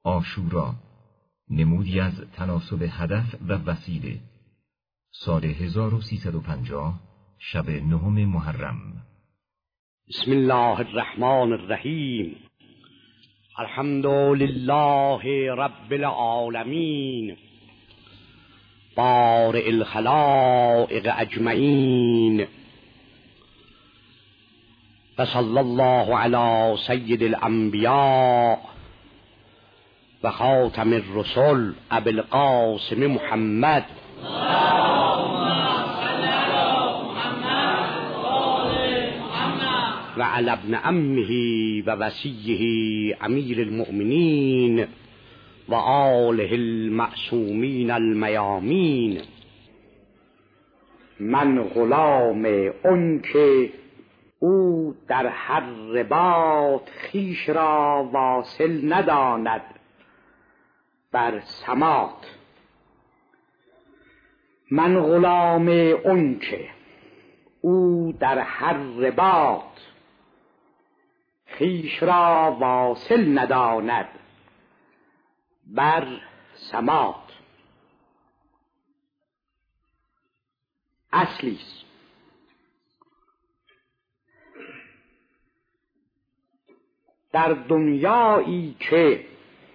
عاشورا، نمودی از تناسب هدف و وسیله. سال 1350، شب 9 محرم. بسم الله الرحمن الرحیم. الحمد لله رب العالمین، بارئ الخلائق اجمعین، و صلی الله علی سید الانبیاء و خاتم الرسل ابی القاسم محمد و علی ابن عمه و وصیه امیر المؤمنین و آله المعصومین المیامین. من غلام اون که او در هر رباط خویش را واصل نداند بر سماط. من غلام اون که او در هر رباط خویش را واصل نداند بر سماط. اصلیست. در دنیایی که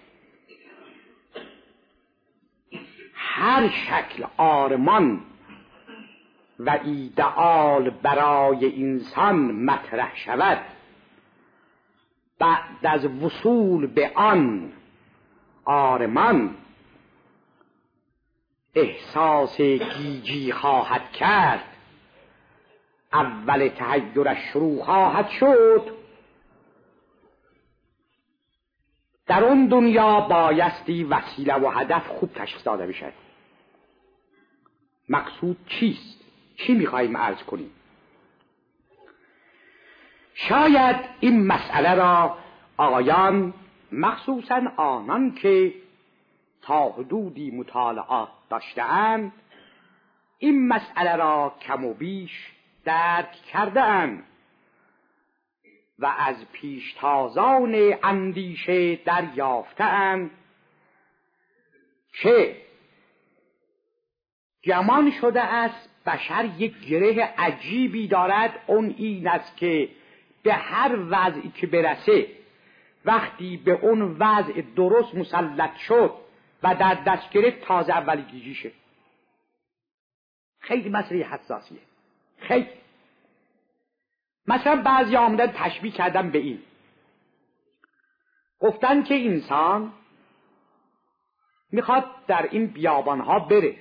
هر شکل آرمان و ایدئال برای انسان مطرح شود، بعد از وصول به آن آرمان احساس گیجی خواهد کرد، اول تحیرش شروع خواهد شد. در اون دنیا بایستی وسیله و هدف خوب تشخیص داده بشد. مقصود چیست؟ چی میخواییم عرض کنیم؟ شاید این مسئله را آقایان، مخصوصا آنان که تا حدودی مطالعات داشته‌اند، این مسئله را کم و بیش درک کرده‌اند و از پیشتازان اندیشه دریافته‌اند که گمان شده است بشر یک گره عجیبی دارد. اون این است که به هر وضعی که برسه، وقتی به اون وضع درست مسلط شد و در دست گرفت، تازه اولی گیجیشه. خیلی مسئله حساسیه. خیلی مثلا بعضی آمدن تشبیه کردن به این، گفتن که انسان میخواد در این بیابانها بره،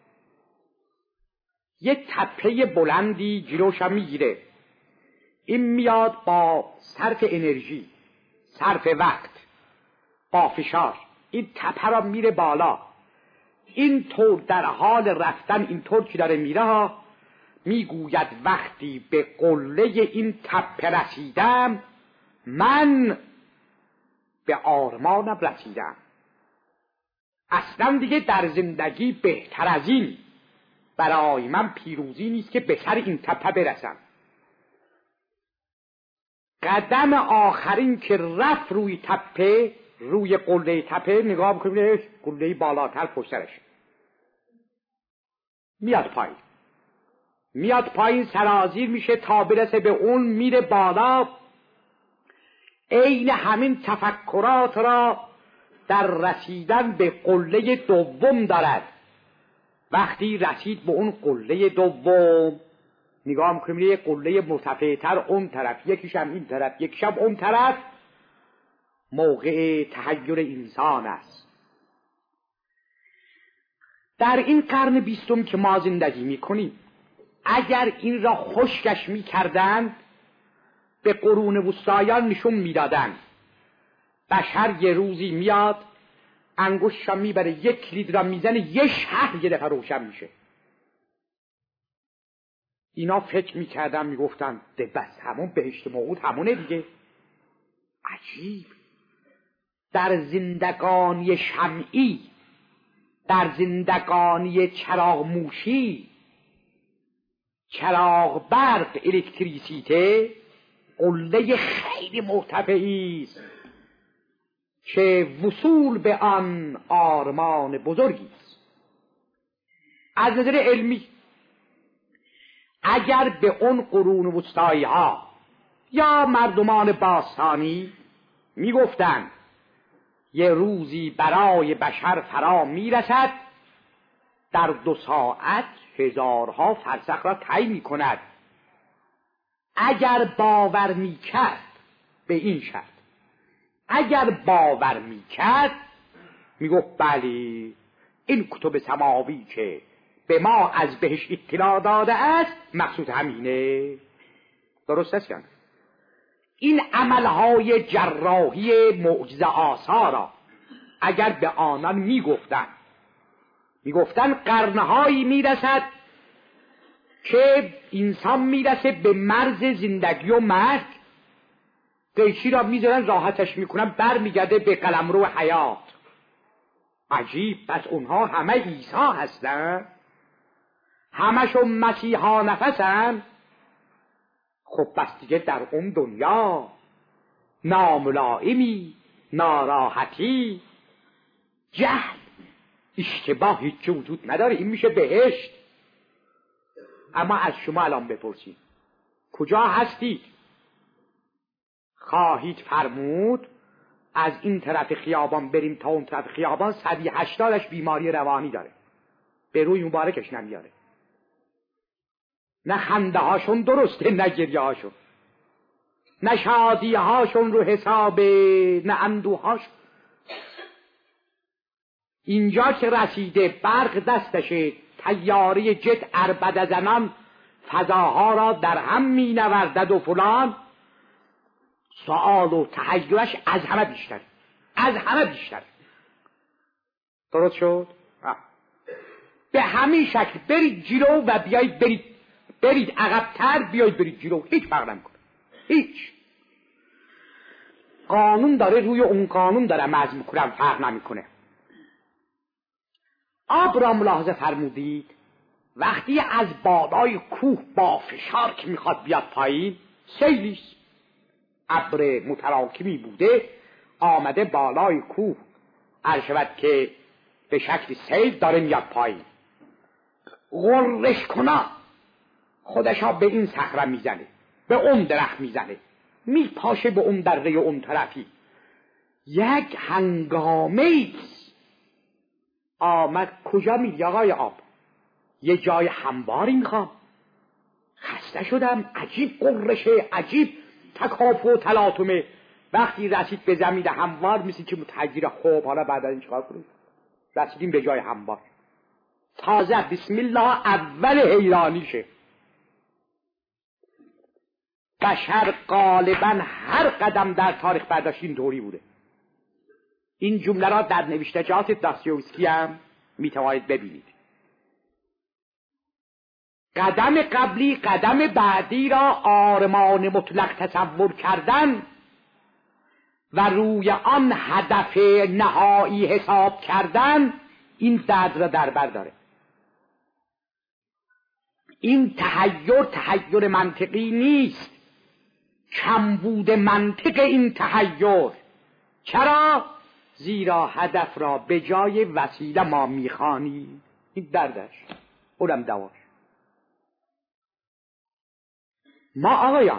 یه تپه بلندی جلوش میگیره، این میاد با صرف انرژی، صرف وقت، با فشار این تپه را میره بالا. این طور در حال رفتن، این طور که داره میره ها، میگوید وقتی به قله این تپه رسیدم، من به آرمانم رسیدم. اصلا دیگه در زندگی بهتر از این برای من پیروزی نیست که به سر این تپه برسم. قدم آخرین که رفت روی تپه، روی قله تپه، نگاه بکنید قله بالاتر پشت سرش میاد پایین سرازیر میشه تا برسه به اون، میره بالا. عین همین تفکرات را در رسیدن به قله دوم دارد. وقتی رسید به اون قله دوم، نگاه میکنیم یه قله مرتفع‌تر اون طرف، یکیشم این طرف، یکیشم اون طرف. موقع تحیر انسان است. در این قرن 20 که ما زندگی میکنیم، اگر این را خشکش میکردند، به قرون وسطایان نشون میدادند. بشر یه روزی میاد انگشتش میبره، یک کلید را میزنه، یه شهر یه دفعه روشن میشه. اینا فکر میکردن، میگفتن بس همون بهشت موعود همونه دیگه. عجیب. در زندگانی شمعی، در زندگانی چراغ موشی، چراغ برق، الکتریسیته، قله خیلی مرتفعی است. که وصول به آن آرمان بزرگی است. از نظر علمی اگر به اون قرون وسطایی ها یا مردمان باستانی میگفتند یه روزی برای بشر فرا میرسد در 2 ساعت هزارها فرسخ را طی میکند، اگر باور میکرد به این شرط، اگر باور میکرد میگفت بله این کتب سماوی که به ما از بهش اطلاع داده است مقصود همینه. درست است؟ این عملهای جراحی معجزه آسا را اگر به آنان میگفتن قرنهایی میرسد که انسان میرسه به مرز زندگی و مرگ، قیچی را میذارن راحتش میکنن برمیگرده به قلمرو حیات. عجیب، پس اونها همه عیسی هستن؟ همشون مسیحا نفسن؟ خب بس دیگه در اون دنیا ناملائمی، ناراحتی، جهل، اشتباه هیچ وجود نداره. این میشه بهشت. اما از شما الان بپرسید کجا هستید؟ خواهید فرمود از این طرف خیابان بریم تا اون طرف خیابان 180ش بیماری روانی داره، به روی مبارکش نمیاره. نه خنده هاشون درسته، نه گریه هاشون، نه شادی هاشون رو حسابه، نه اندوه هاشون. اینجا که رسیده برق دستشه، طیاره جت عربده زنان فضاها را در هم می نوردد و فلان، سؤال و تحیرش از همه بیشتر، از همه بیشتر. درست شد؟ به همین شکل برید جلو و بیایید برید عقب‌تر، بیایید برید جلو، هیچ فرق نمیکنه. هیچ قانون داره روی اون قانون داره مزم میکنم، فرق نمیکنه. آب را ملاحظه فرمودید وقتی از بالای کوه با فشار که میخواد بیاد پایین، سیلیست، ابر متراکمی بوده آمده بالای کوه، عرشبت که به شکل سیل داره میاد پایین، غرش کنا خودشا به این صخره میزنه، به اون درخت میزنه، میپاشه به اون دره اون طرفی. یک هنگامه آمد کجا میری آقای آب؟ یه جای همواری میخوام، خسته شدم، عجیب قرشه، عجیب تکاپو و تلاطمه. وقتی رسید به زمین هموار مثل که متحجر، خوب حالا بعد از این چکار کنید؟ رسیدیم به جای هموار، تازه بسم الله اول حیرانیشه. بشر غالبا هر قدم در تاریخ برداشت این طوری بوده. این جمله را در نوشتجات داستایوفسکی هم میتوانید ببینید. قدم قبلی قدم بعدی را آرمان مطلق تصور کردن و روی آن هدف نهایی حساب کردن، این درد را در بر داره. این تحیر منطقی نیست، کمبود منطق این تحیر. چرا؟ زیرا هدف را به جای وسیله ما میخوانیم. این دردش، اونم دواش. ما آقایان،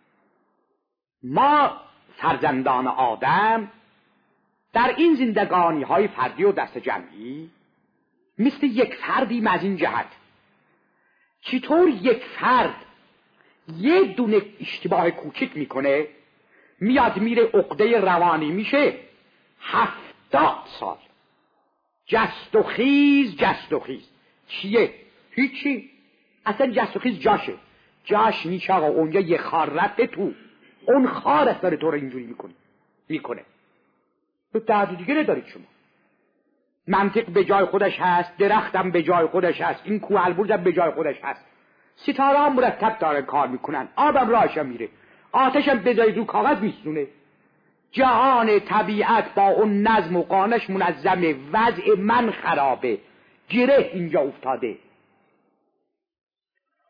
ما فرزندان آدم در این زندگانی های فردی و دست جمعی مثل یک فردیم از این جهت. چطور یک فرد یه دونه اشتباه کوچک میکنه میاد میره عقده روانی میشه 70 سال جست و خیز. چیه؟ هیچی، اصلا جست و خیز جاش نیست آقا. اونجا یه خار رفته تو، اون خارت داره تو رو اینجوری میکنه. تو درد دیگه ندارید شما. منطق به جای خودش هست، درختم به جای خودش هست، این کوه البرزم به جای خودش هست، ستاره هم مرتب داره کار میکنن، آبم راهشم میره، آتشم بذارید رو کاغذ میسونه. جهان طبیعت با اون نظم و قانش منظمه، وضع من خرابه، گره اینجا افتاده.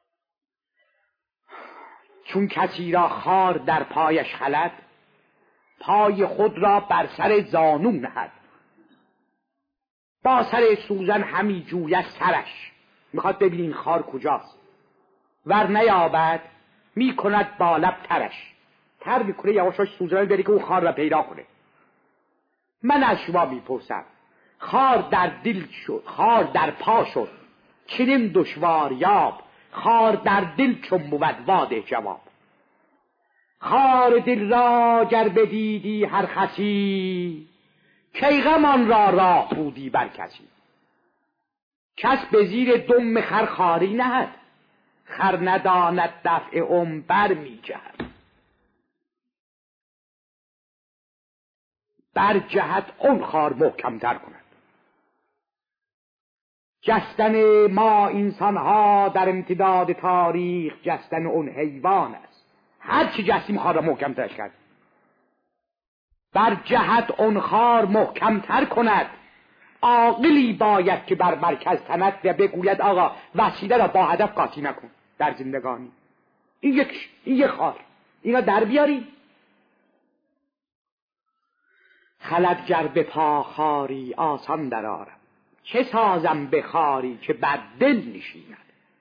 چون کسی را خار در پایش خلد، پای خود را بر سر زانو نهد، با سر سوزن همی جوید سرش، میخواد ببینی این خار کجاست، ور نیابد میکند با لب ترش، تر میکنه یواشاش سوزن بری که اون خار را پیدا کنه. من از شما میپرسم خار در دل شد، خار در پا شد چنین دشوار یاب، خار در دل چون بود واده جواب. خار دل را گر بدیدی هر خسی، کی غمان را راه بودی بر کسی. کس به زیر دم خر خاری نهد، خر نداند دفع بر می جهد. بر جهت اون خار محکم تر کند. جستن ما انسان ها در امتداد تاریخ جستن اون حیوان است. هر چی جستیم خار را محکم ترش کرد. بر جهت اون خار محکم تر کند. عاقلی باید که بر مرکز تند و بگوید آقا وسیله را با هدف قاطی نکن در زندگانی. این یک خار، اینا در بیاری. خلد گر به پا خاری آسان درآرم، چه سازم به خاری که بر دل نشیند.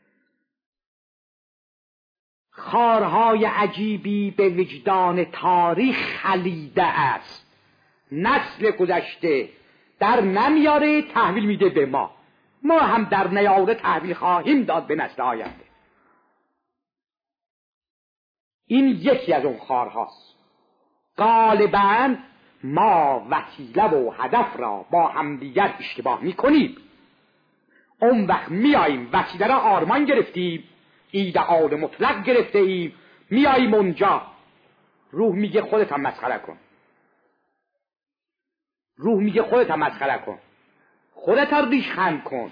خارهای عجیبی به وجدان تاریخ خلیده است. نسل گذشته در نمیاره تحویل میده به ما، ما هم در نیاره تحویل خواهیم داد به نسل آینده. این یکی از اون خارهاست. غالباً ما وسیله و هدف را با همدیگر اشتباه میکنیم. اون وقت میاییم وسیله را آرمان گرفتیم، ایدئال مطلق گرفته ایم، میاییم اونجا روح میگه خودت هم مسخره کن، روح میگه خودت هم مسخره کن، خودت هم ریشخند کن.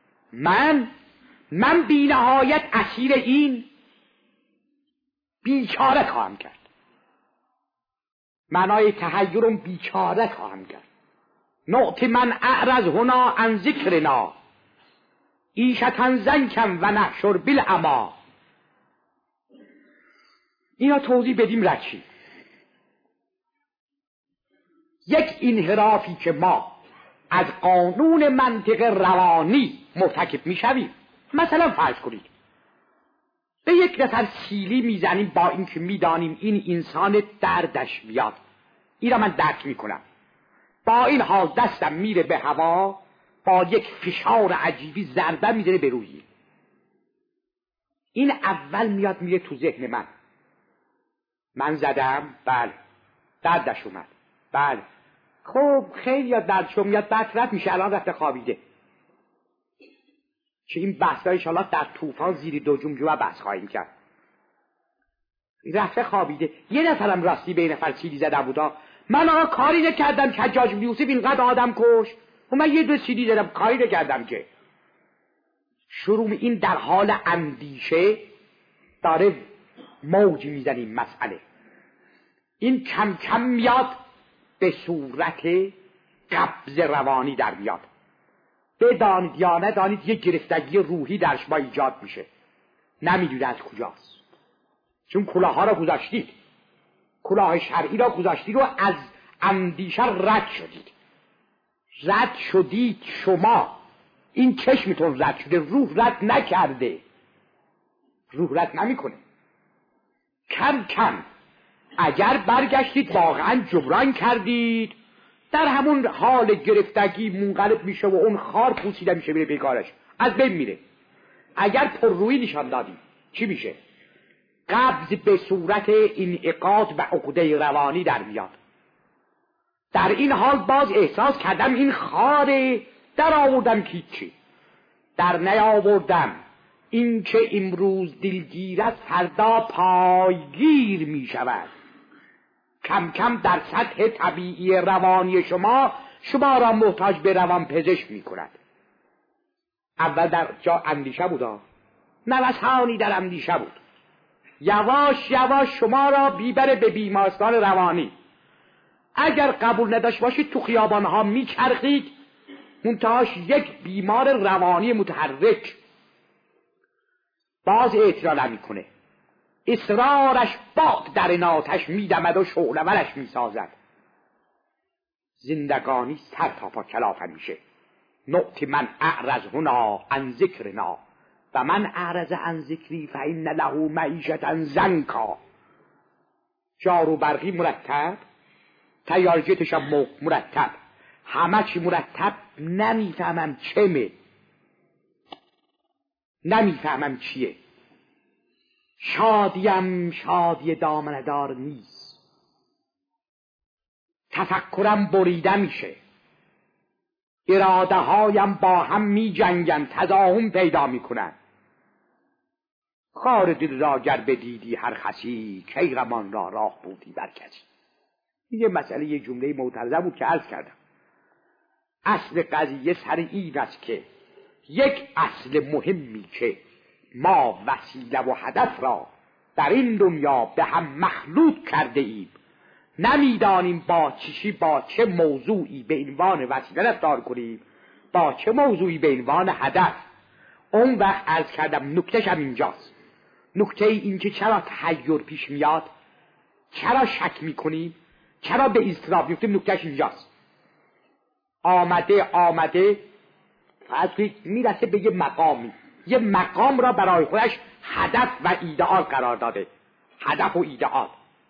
من بی نهایت اسیر این بیچاره خواهم کرد. معنای تحیرم بیچاره خواهم کرد. نعت من اعرض هنا عن ذکرنا ایشتن زنکم و نحشر بالعما. اینا توضیح بدیم رچی. یک انحرافی که ما از قانون منطق روانی مرتکب میشویم، مثلا فرض کنید به یک نفر سیلی میزنیم با اینکه میدانیم این انسان دردش بیاد، این را من درک میکنم، با این حال دستم میره به هوا با یک فشار عجیبی ضربه میزنه به روی این. اول میاد میره تو ذهن من زدم، بله دردش اومد، بله خب خیلی یا دردش میاد، بعد رد میشه، الان رفته خوابیده. چه این بحثا انشاءالله در طوفان زیر دو جمجمه بحث خواهیم کرد. رفته خوابیده. یه نفرم راستی به این نفر سیلی زده بودا، من آقا کاری نکردم که حجاج بن یوسف اینقدر آدم کش و من یه دو سیلی زدم، کاری نکردم که. شروع این در حال اندیشه داره موج میزنیم مسئله. این کم کم میاد به صورت قبض روانی در میاد. بدانید یا ندانید یک گرفتگی روحی در شما ایجاد میشه، نمیدونید از کجاست، چون کلاه‌ها را گذاشتید، کلاه شرعی را گذاشتید و از اندیشه رد شدید شما. این چشمتون رد شده، روح رد نکرده، روح رد نمیکنه. کم کم اگر برگشتید واقعا جبران کردید، در همون حال گرفتگی منقلب میشه و اون خار پوسیده میشه، میره بیکارش، از بین میره. اگر پررویی نشان دادیم چی میشه؟ قبض به صورت انعقاد و عقده روانی در میاد. در این حال باز احساس کردم این خاره، در آوردم که چی در نیاوردم، این که امروز دلگیر است فردا پایگیر میشود. کم کم در سطح طبیعی روانی شما را محتاج به روان پزشک می کند. اول در جا اندیشه بودا، نوسانی در اندیشه بود، یواش یواش شما را بیبره به بیمارستان روانی. اگر قبول نداشت باشید تو خیابانها می چرخید، منتهاش یک بیمار روانی متحرک. باز اعتراض نمی کنه، اصرارش باد در ناتش میدمد و شعله‌ورش میسازد. زندگانی سر تا پا کلافن میشه. نقط من اعرض هنا عن ذکرنا و من اعرض عن ذکری فإن له معیشة ضنکا. جارو برقی مرتب، تیارجتش هم مرتب، همه چی مرتب. نمیفهمم چمه، نمیفهمم چیه. شادیم شادی دامندار نیست، تفکرم بریده میشه، اراده هایم با هم می جنگن، تضاهم پیدا میکنن. خار دل را گر بدیدی هر خسی، کی غمان را راه بودی بر کسی. یه مسئله، یه جمله معترضه بود که عرض کردم. اصل قضیه سر این است که یک اصل مهمی که ما وسیله و هدف را در این دنیا به هم مخلوط کرده ایم، نمیدانیم با چه موضوعی به عنوان وسیله رفتار کنیم، با چه موضوعی به عنوان هدف. اون وقت عرض کردم نکتهش هم اینجاست. نکته این که چرا تحیر پیش میاد، چرا شک میکنیم، چرا به اضطراب میفتیم، نکتهش اینجاست. آمده فرض کنید میرسه به یه مقامی، یه مقام را برای خودش هدف و ایدئال قرار داده. هدف و ایدئال.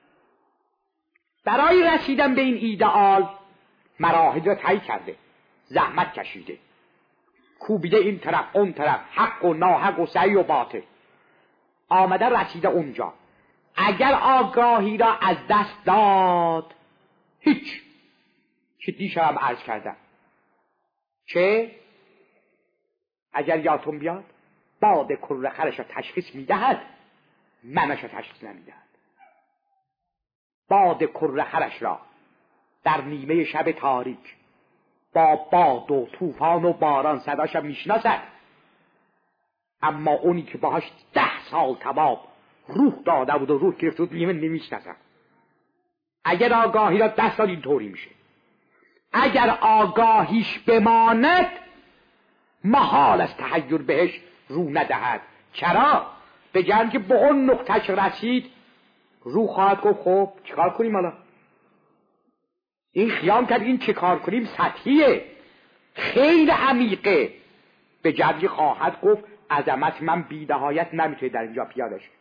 برای رسیدن به این ایدئال مراحل را طی کرده، زحمت کشیده، کوبیده این طرف اون طرف، حق و ناحق و صحیح و باطل، آمده رسیده اونجا. اگر آگاهی را از دست داد، هیچ. که دیشب هم عرض کردم که اگر یادتون بیاد باد کرخرش را تشخیص میدهد، منش را تشخیص نمیدهد. باد کرخرش را در نیمه شب تاریک با باد و طوفان و باران صداش میشناسد، اما اونی که باهاش 10 سال تباب روح داده بود و روح گرفته بود نمیشناسد. اگر آگاهی را دست داد اینطوری میشه. اگر آگاهیش بماند محال از تحیر بهش رو ندهد. چرا؟ بگن که به اون نقطهش رسید، رو خواهد گفت خب چیکار کنیم حالا؟ این خیام کرد این چه کار کنیم سطحیه، خیلی عمیقه. به جبری خواهد گفت عظمت من بی‌نهایت نمیتونه در اینجا پیاده شه.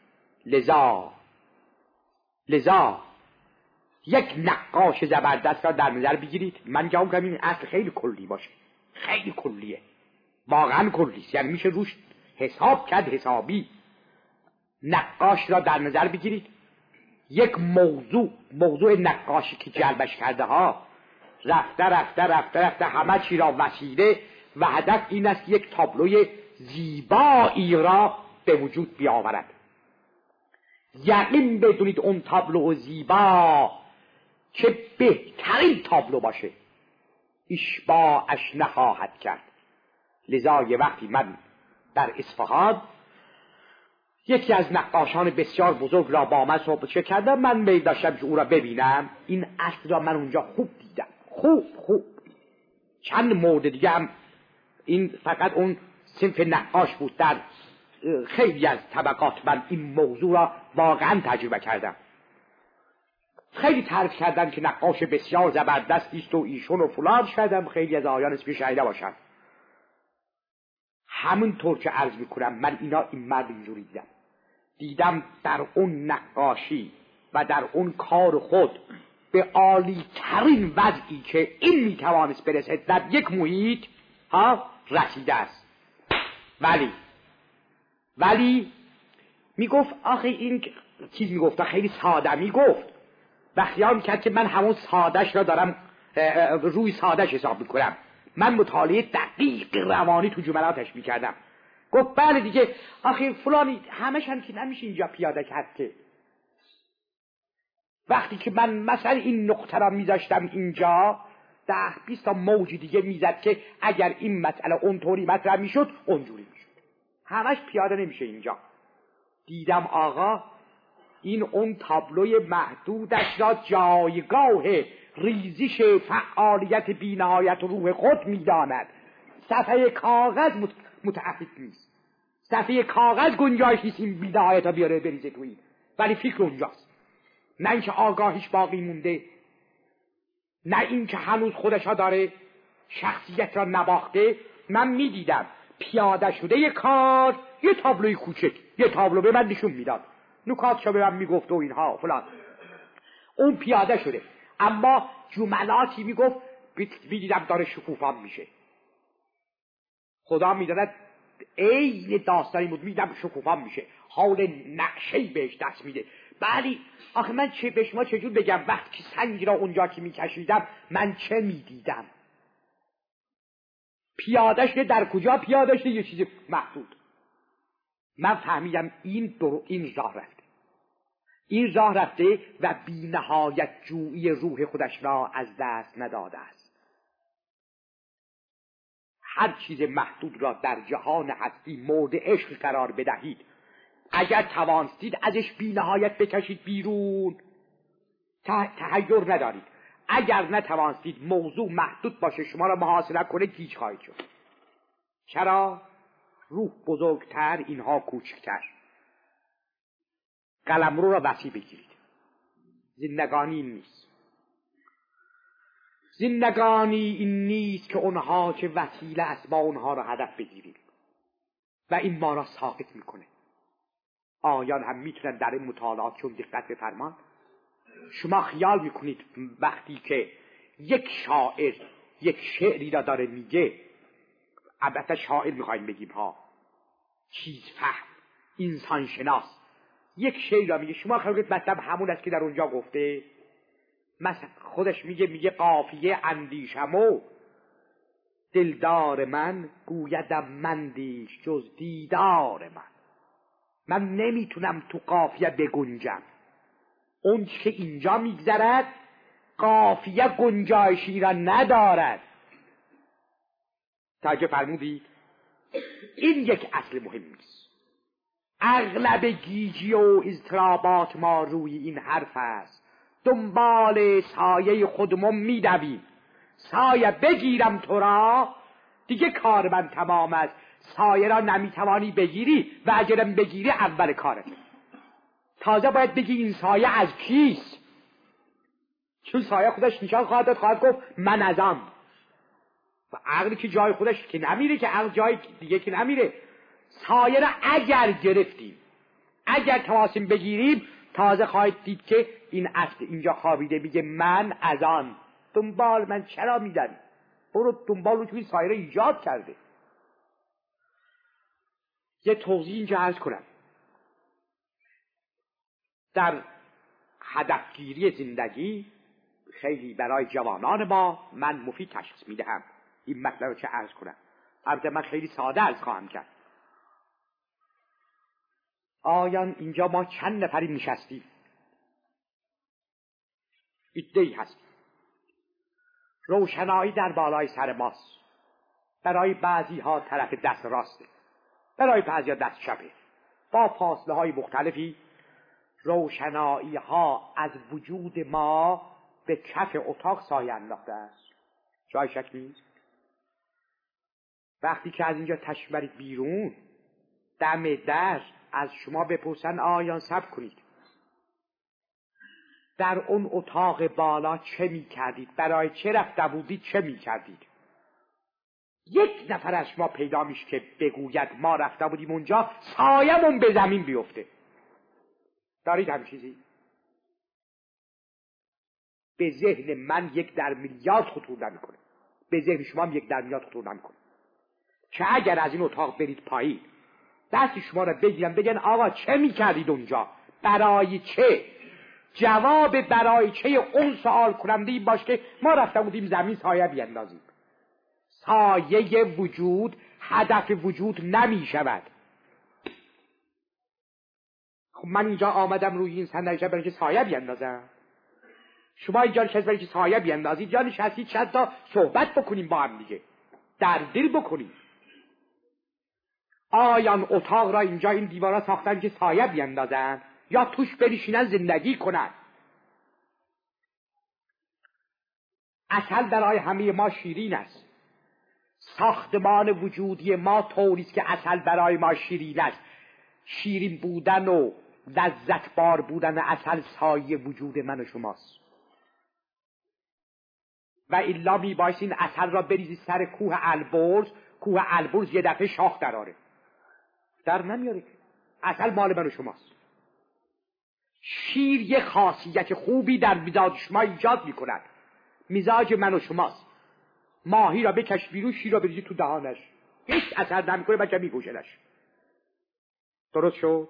لذا یک نقاش زبردست را در نظر بگیرید. من جواب کنم این اصل خیلی کلی باشه، خیلی کلیه، واقعا کلیست، یعنی میشه روش حساب کرد حسابی. نقاش را در نظر بگیرید. یک موضوع نقاشی که جلبش کرده ها رفته همه چی را وسیله و هدف این است که یک تابلوی زیبایی را به وجود بیاورد. یقین بدونید اون تابلو زیبا که بهترین تابلو باشه اشباعش نخواهد کرد. لذا یه وقتی من در اصفهان یکی از نقاشان بسیار بزرگ را با من صحبت کردم، من میل داشتم که او را ببینم. این اصل را من اونجا خوب دیدم، خوب. چند مورد دیگه هم، این فقط اون صنف نقاش بود. در خیلی از طبقات من این موضوع را واقعا تجربه کردم. خیلی تعریف کردن که نقاش بسیار زبردستی است و ایشون و فلان. شدم خیلی از آیان اسمی شایده باشن. همونطور که عرض میکنم من این مرد اینجوری دیدم در اون نقاشی و در اون کار خود به عالی ترین وضعی که این میتوانست برسه در یک محیط رسیده است. ولی میگفت آخه این چیز میگفت خیلی ساده میگفت و خیال کرد که من همون سادهش را دارم روی سادهش حساب میکنم. من مطالعه دقیق روانی تو جملاتش میکردم. گفت بله دیگه آخه فلانی همش هم که نمیشه اینجا پیاده کرد که. وقتی که من مثلا این نقطه را میذاشتم اینجا 10-20 تا موج دیگه میزد که اگر این مسئله اونطوری مطرح میشد اونجوری میشد. همش پیاده نمیشه اینجا. دیدم آقا این اون تابلوی محدودش را جایگاه ریزش فعالیت بی‌نهایت روح خود میداند. صفحه کاغذ متعهد نیست. صفحه کاغذ گنجایش نیست این بی‌نهایت ها بیاره بریزه توی. ولی فکر اونجاست، نه اینکه آگاهیش باقی مونده، نه اینکه هنوز خودشا داره شخصیت را نباخته. من میدیدم پیاده شده یه کار، یه تابلوی کوچک، یه تابلو به من نشون میداد، نکاتشو به من میگفت و اینها فلان، اون پیاده شده، اما جملاتی میگفت میدیدم داره شکوفان میشه. خدا میداند عین داستانی بود، میدیدم شکوفان میشه، حال نقشه‌ای بهش دست میده. ولی آخه من چه به شما چجور بگم وقتی که سنگی را اونجا که میکشیدم من چه میدیدم؟ پیاده شده، در کجا پیاده شده؟ یه چیز محدود. من فهمیدم این راه رفته، این راه رفته و بی نهایت جویی روح خودش را از دست نداده است. هر چیز محدود را در جهان هستی مورد عشق قرار بدهید، اگر توانستید ازش بی نهایت بکشید بیرون، تحیر ندارید. اگر نتوانستید موضوع محدود باشه شما را محاصره کنه، گیج خواهید شد. چرا؟ روح بزرگتر، اینها کوچکتر. قلمرو را وسیع بگیرید. زندگانی این نیست. زندگانی این نیست که اونها چه وسیله است با اونها را هدف بگیرید و این ما را ساقط میکنه. آیان هم میتونن در این مطالعات چون دقت بفرمان. شما خیال میکنید وقتی که یک شاعر یک شعری را داره میگه، البته شاعر میخوایم بگیم ها، چیز فهم، انسان شناس، یک شعری را میگه، شما خیال کنید مطلب همون است که در اونجا گفته؟ مثلا خودش میگه قافیه اندیشمو دلدار من، گویدم مندیش جز دیدار من نمیتونم تو قافیه بگنجم. اون که اینجا میگذرد قافیه گنجایشی را ندارد. توجه فرمودید؟ این یک اصل مهمی است. اغلب گیجی و اضطرابات ما روی این حرف است. دنبال سایه خودمون میدویم، سایه بگیرم تو را، دیگه کار من تمام است. سایه را نمیتوانی بگیری و اگرم بگیری اول کارت. تازه باید بگی این سایه از کیست، چون سایه خودش نشان خواهد داد، خواهد گفت من ازم. و عقلی که جای خودش که نمیره، که عقل جای دیگه که نمیره. سایه را اگر گرفتیم، اگر توانستیم بگیریم، تازه خواهید دید که این اصل اینجا خوابیده، میگه من از آن. دنبال من چرا میدن؟ برو دنبال اون توی سایه را ایجاد کرده. یه توضیح اینجا عرض کنم. در هدفگیری زندگی خیلی برای جوانان ما من مفید تشخیص میدهم. این مطلب رو چه عرض کنم؟ البته من خیلی ساده عرض خواهم کرد. آیان اینجا ما چند نفری نشستیم، عده‌ای هستیم، روشنایی در بالای سر ماست. برای بعضی ها طرف دست راسته، برای بعضی ها دست چپه. با فاصله های مختلفی روشنایی ها از وجود ما به کف اتاق سایه انداخته است. جای شک نیست. وقتی که از اینجا تشریف برید بیرون، دم در از شما بپرسن آیان صبر کنید، در اون اتاق بالا چه می کردید؟ برای چه رفته بودید؟ چه می کردید؟ یک نفر از شما پیدا میشه که بگوید ما رفته بودیم اونجا، سایمون به زمین بیفته. دارید هم چیزی؟ به ذهن من 1 در میلیارد خطور نمیکنه، به ذهن شما هم 1 در میلیارد خطور نمیکنه که اگر از این اتاق برید پایین، دست شما را بگیرن بگن آقا چه میکردید اونجا؟ برای چه؟ جواب برای چه اون سوال کننده این باش که ما رفته بودیم زمین سایه بیندازیم. سایه وجود هدف وجود نمی شود. خب من اینجا آمدم روی این صندلی برای که سایه بیندازم. شما اینجا نشستید برای که سایه بیندازید، یا نشستید شاید تا صحبت بکنیم با هم دیگه، در دل بکنیم. آیان اتاق را اینجا این دیوارا ساختن که سایه بیندازن یا توش بنشینن زندگی کنن؟ عسل برای همه ما شیرین است. ساختمان وجودی ما طوری است که عسل برای ما شیرین است. شیرین بودن و لذت بار بودن عسل سایه وجود من و شماست. و الا میبایست این عسل را بریزی سر کوه البرز، کوه البرز یه دفعه شاخ دراره، در نمیاره. عسل مال من و شماست. شیر یه خاصیت خوبی در مزاج شما ایجاد میکند، مزاج من و شماست. ماهی را بکش بیرون، شیر را بریزی تو دهانش، هیچ اثر نمیکنه، بچه میکشنش. درست شد؟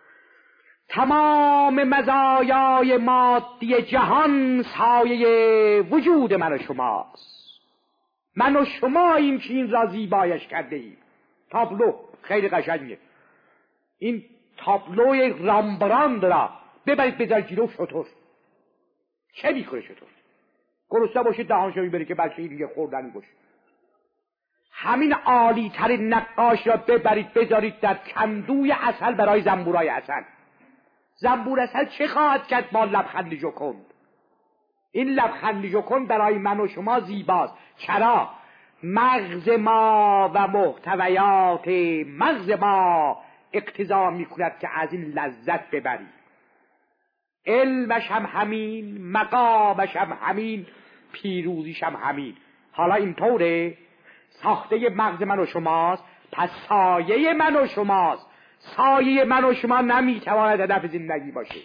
تمام مزایای مادی جهان سایه وجود من و شماست. من و شماییم که این را زیبایش کرده ایم. تابلو خیلی قشنگه. این تابلوی رامبراند را ببرید بذارید جلو شتر، چه میکنه شتر؟ گرسنه باشه دهانشو میبره که بچه دیگه خوردنی باشه. همین عالی ترین نقاش را ببرید بذارید در کندوی عسل برای زنبورای عسل. زنبور عسل چه خواهد کرد با لبخند ژوکند؟ این لبخند ژوکند برای من و شما زیباست. چرا؟ مغز ما و محتویات مغز ما اقتضا میکند که از این لذت ببرید. علمش هم همین، مقامش هم همین، پیروزیش هم همین. حالا اینطوره، ساخته مغز من و شماست، پس سایه من و شماست. سایه من و شما نمیتواند هدف زندگی باشه.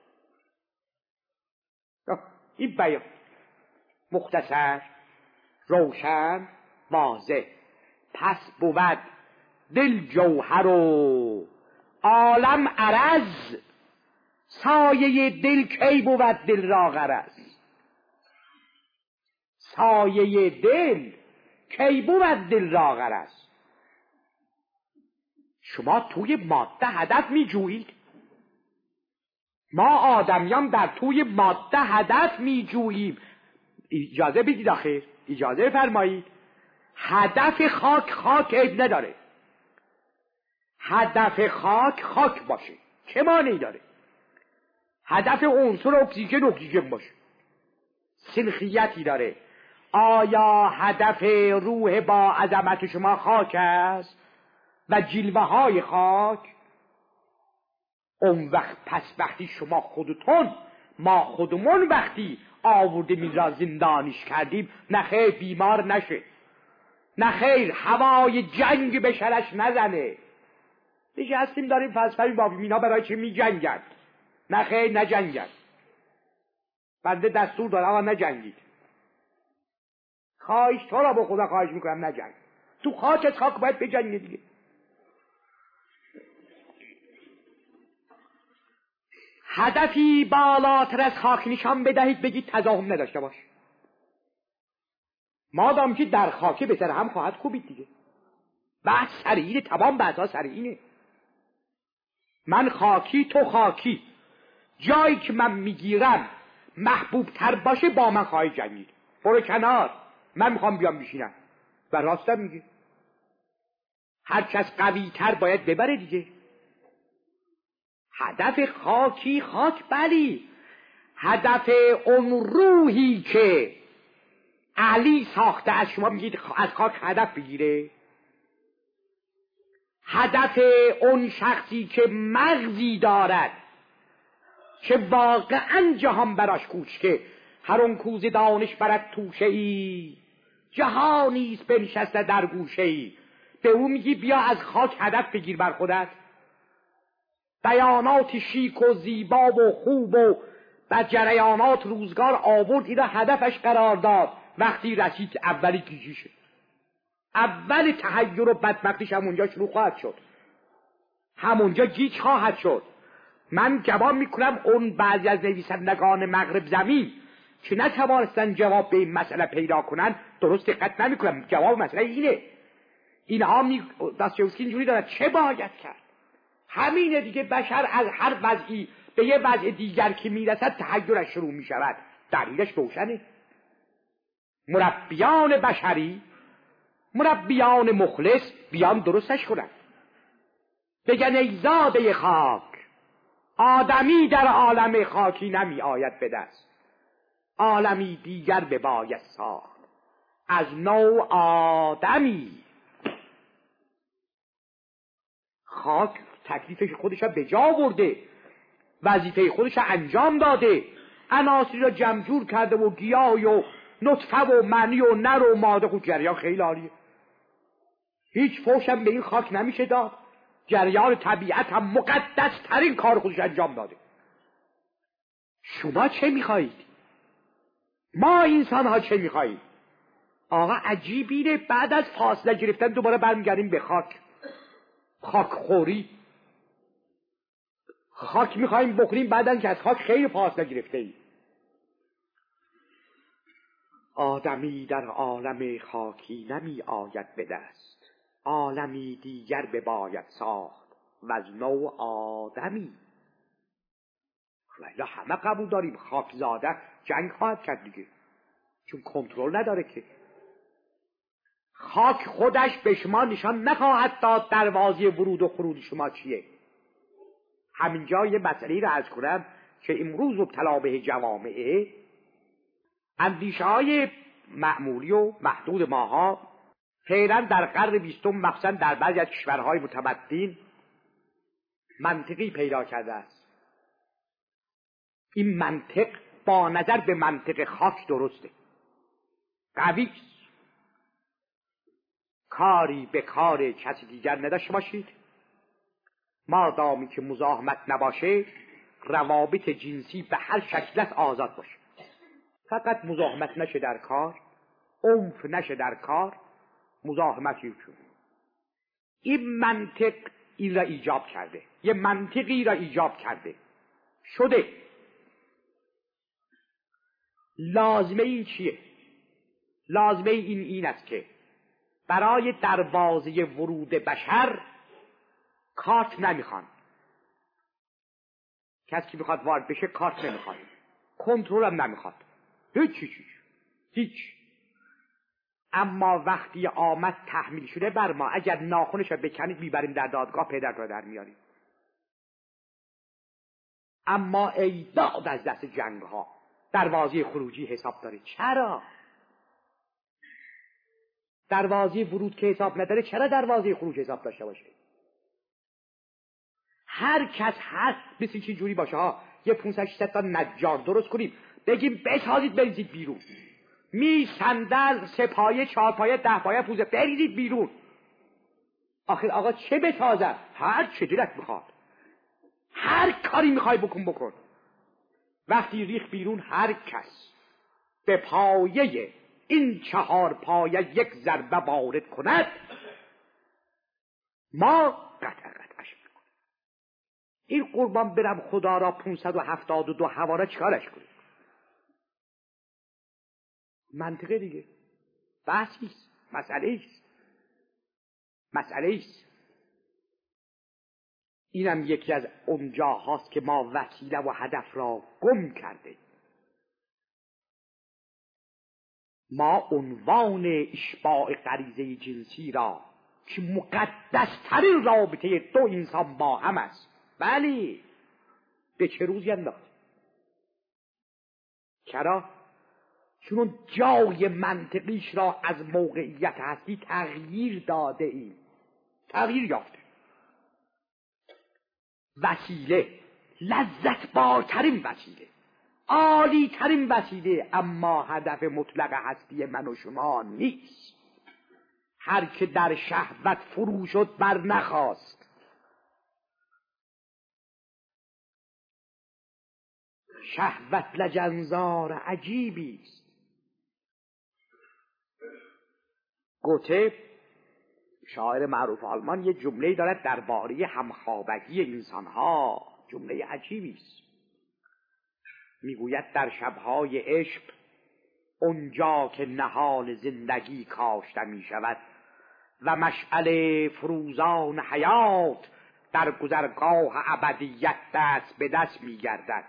این بیان مختصر، روشن، واضح. پس بود دل جوهر و عالم عرض، سایه دل کی بود دل را غرض. سایه دل کی بود دل را غرض. شما توی ماده هدف می جویید، ما آدمیان در توی ماده هدف می جوییم. اجازه بدید آخر، اجازه فرمایید. هدف خاک عیب نداره. هدف خاک باشه، چه مانعی داره؟ هدف عنصر اکسیژن باشه، سنخیتی داره. آیا هدف روح با عظمت شما خاک است و جلوه های خاک؟ اون وقت پس وقتی شما خودتون، ما خودمون وقتی آورده میرا زندانیش کردیم، نخیر بیمار نشه، نخیر هوای جنگ به شرش نزنه. نشستیم داریم فلسفه با اینا برای چه می جنگن؟ نخیر نجنگن. بنده دستور دارم آقا نجنگید. خواهش تو را به خدا خواهش میکنم نجنگ. تو خاکت خاک باید بجنگی دیگه. هدفی بالاتر از خاک نشان بدهید، بگید تضاهم نداشته باش. مادام که در خاکه به سر هم خواهد کوبید دیگه. بحث سریعینه، تمام بحثا سریعینه. من خاکی تو خاکی، جایی که من میگیرم محبوب تر باشه با من خواهی جنگید. برو کنار، من میخوام بیام بشینم. و راستم میگه هر کس قوی تر باید ببره دیگه. هدف خاکی خاک بلی، هدف اون روحی که علی ساخته از شما میگید از خاک هدف بگیره. هدف اون شخصی که مغزی دارد که واقعا جهان براش کوچکه، هر اون کوز دانش برد توشه ای، جهانیست بنشسته در گوشه ای. به اون میگی بیا از خاک هدف بگیر بر خودت. بیانات شیک و زیبا و خوب و بر جریانات روزگار آورد، اینا هدفش قرار داد. وقتی رسید اولی گیجیشه، اول تحیر و بدبختیش همونجا شروع خواهد شد، همونجا گیج خواهد شد. من جواب میکنم اون بعضی از نویسندگان مغرب زمین که نتوانستن جواب به این مسئله پیدا کنن، درست دقت نمیکنم. جواب مسئله اینه، اینها داستایوفسکی اینجوری دارد چه باید کرد؟ همینه دیگه. بشر از هر وضعی به یه وضع دیگر که میرسد تحیرش شروع میشود. دلیلش روشنه. مربیان بشری، مربیان مخلص بیان درستش کنن، بگن ای زاده خاک، آدمی در عالم خاکی نمی آید به دست، عالمی دیگر بباید ساخت از نوع آدمی. خاک تکلیفش خودش به جا برده، وظیفه خودش انجام داده، عناصری را جمع جور کرده و گیاه و نطفه و منی و نر و ماده. خود جریان خیلی عالیه، هیچ فوشم به این خاک نمیشه داد. جریان طبیعت هم مقدس ترین کار خودش انجام داده. شما چه میخواهید؟ ما انسان ها چه میخواهید؟ آقا عجیبینه، بعد از فاصله گرفتن دوباره برمیگردیم به خاک. خاک خوری، خاک میخواییم بخوریم بعدن که از خاک خیلی فاصله گرفته ایم. آدمی در عالم خاکی نمی آید به دست، عالمی دیگر بباید ساخت و از نوع آدمی. ولی همه قبول داریم خاک زاده جنگ خواهد کرد دیگه، چون کنترل نداره که. خاک خودش به شما نشان نخواهد داد دروازه ورود و خروج شما چیه. همینجا یه مسئله را عرض کنم که امروز مبتلا به جوامع اندیشه های معمولی و محدود ماها فعلا در قرن 20 مخصوصا در بعضی از کشورهای متمدن منطقی پیدا کرده است. این منطق با نظر به منطق خاک درسته، قوی است. کاری به کار کسی دیگر نداشته باشید، مادامی که مزاحمت نباشه روابط جنسی به هر شکل است آزاد باشه. فقط مزاحمت نشه در کار، عنف نشه در کار، مزاحمتی شد. این منطق این را ایجاب کرده، یه منطقی را ایجاب کرده شده. لازمه این چیه؟ لازمه این است که برای دروازه ورود بشر کارت نمیخوان. کسی که میخواد وارد بشه کارت نمیخواد، کنترل هم نمیخواد، هیچ. اما وقتی آمد تحمیل شده بر ما، اگر ناخونش رو بکنید میبریم در دادگاه، پدر رو در میاریم. اما ای داد از دست جنگ ها دروازه خروجی حساب داره. چرا؟ دروازه ورود که حساب نداره، چرا دروازه خروج حساب داشته باشه؟ هر کس هست مثل چی جوری باشه ها، یه 500 تا نجار درست کنیم، بگیم بسازید بریزید بیرون، می صندل 3 پایه 4 پایه 10 پایه پوزه بریزید بیرون. آخر آقا چه بسازن؟ هر چه دلت میخواد، هر کاری میخوای بکن. وقتی ریخ بیرون هر کس به پایه این 4 پایه یک ضربه وارد کند، ما قطعش میکنیم. این قربان برم خدا را 572 حواره چکارش کنیم؟ منطقه دیگه، بحثی است، مسئله است. اینم یکی از اون جاهاست که ما وسیله و هدف را گم کرده. ما عنوان اشباع غریزه جنسی را که مقدسترین رابطه 2 انسان با هم است، بله، به چه روزی انداخت؟ چرا؟ چون جای منطقیش را از موقعیت هستی تغییر داده ایم، تغییر یافته. وسیله، لذت بارترین وسیله، عالی ترین وسیله، اما هدف مطلق هستی من و شما نیست. هر که در شهوت فرو شد بر نخواست. شهوت لجنزار عجیبی است. گوته شاعر معروف آلمان یه جمله دارد درباره همخوابگی انسانها، جمله عجیبی است. میگوید در شبهای عشق اونجا که نهال زندگی کاشته می شود و مشعل فروزان حیات در گذرگاه ابدیت دست به دست می گردد.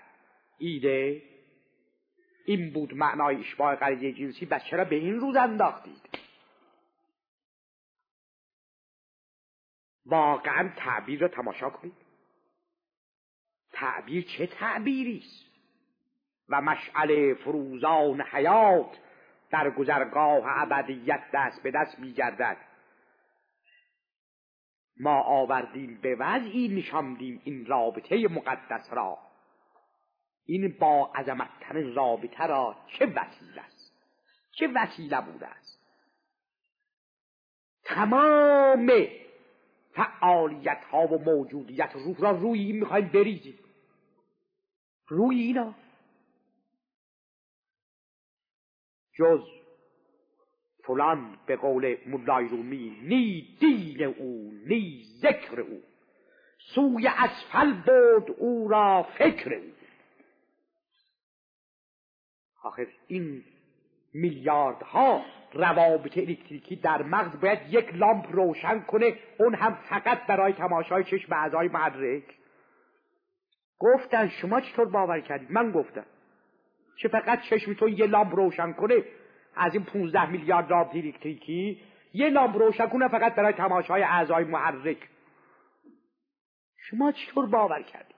این بود معنای اشباع غریزه جنسی. بس چرا به این روز انداختید؟ واقعا تعبیر را تماشا کنید. تعبیر چه تعبیری است؟ و مشعل فروزان حیات در گذرگاه ابدیت دست به دست می گردد. ما آوردیم به وضعی نشاندیم این رابطه مقدس را این با عظمت‌ترین رابطه را چه وسیله است، چه وسیله بوده است. تمام فعالیت ها و موجودیت روح را روی این میخوایم بریزید، روی اینا. جز فلان به قول مولای رومی نی دین او نی ذکر او، سوی اسفل برد او را فکر او. آخر این میلیاردها روابط الکتریکی در مغز باید یک لامپ روشن کنه، اون هم فقط برای تماشای چشم اعضای محرک. گفتن شما چطور باور کردید؟ من گفتم چه فقط چشم تو یه لامپ روشن کنه از این 15 میلیارد رابط الکتریکی، یه لامپ روشن کنه فقط برای تماشای اعضای محرک. شما چطور باور کردید؟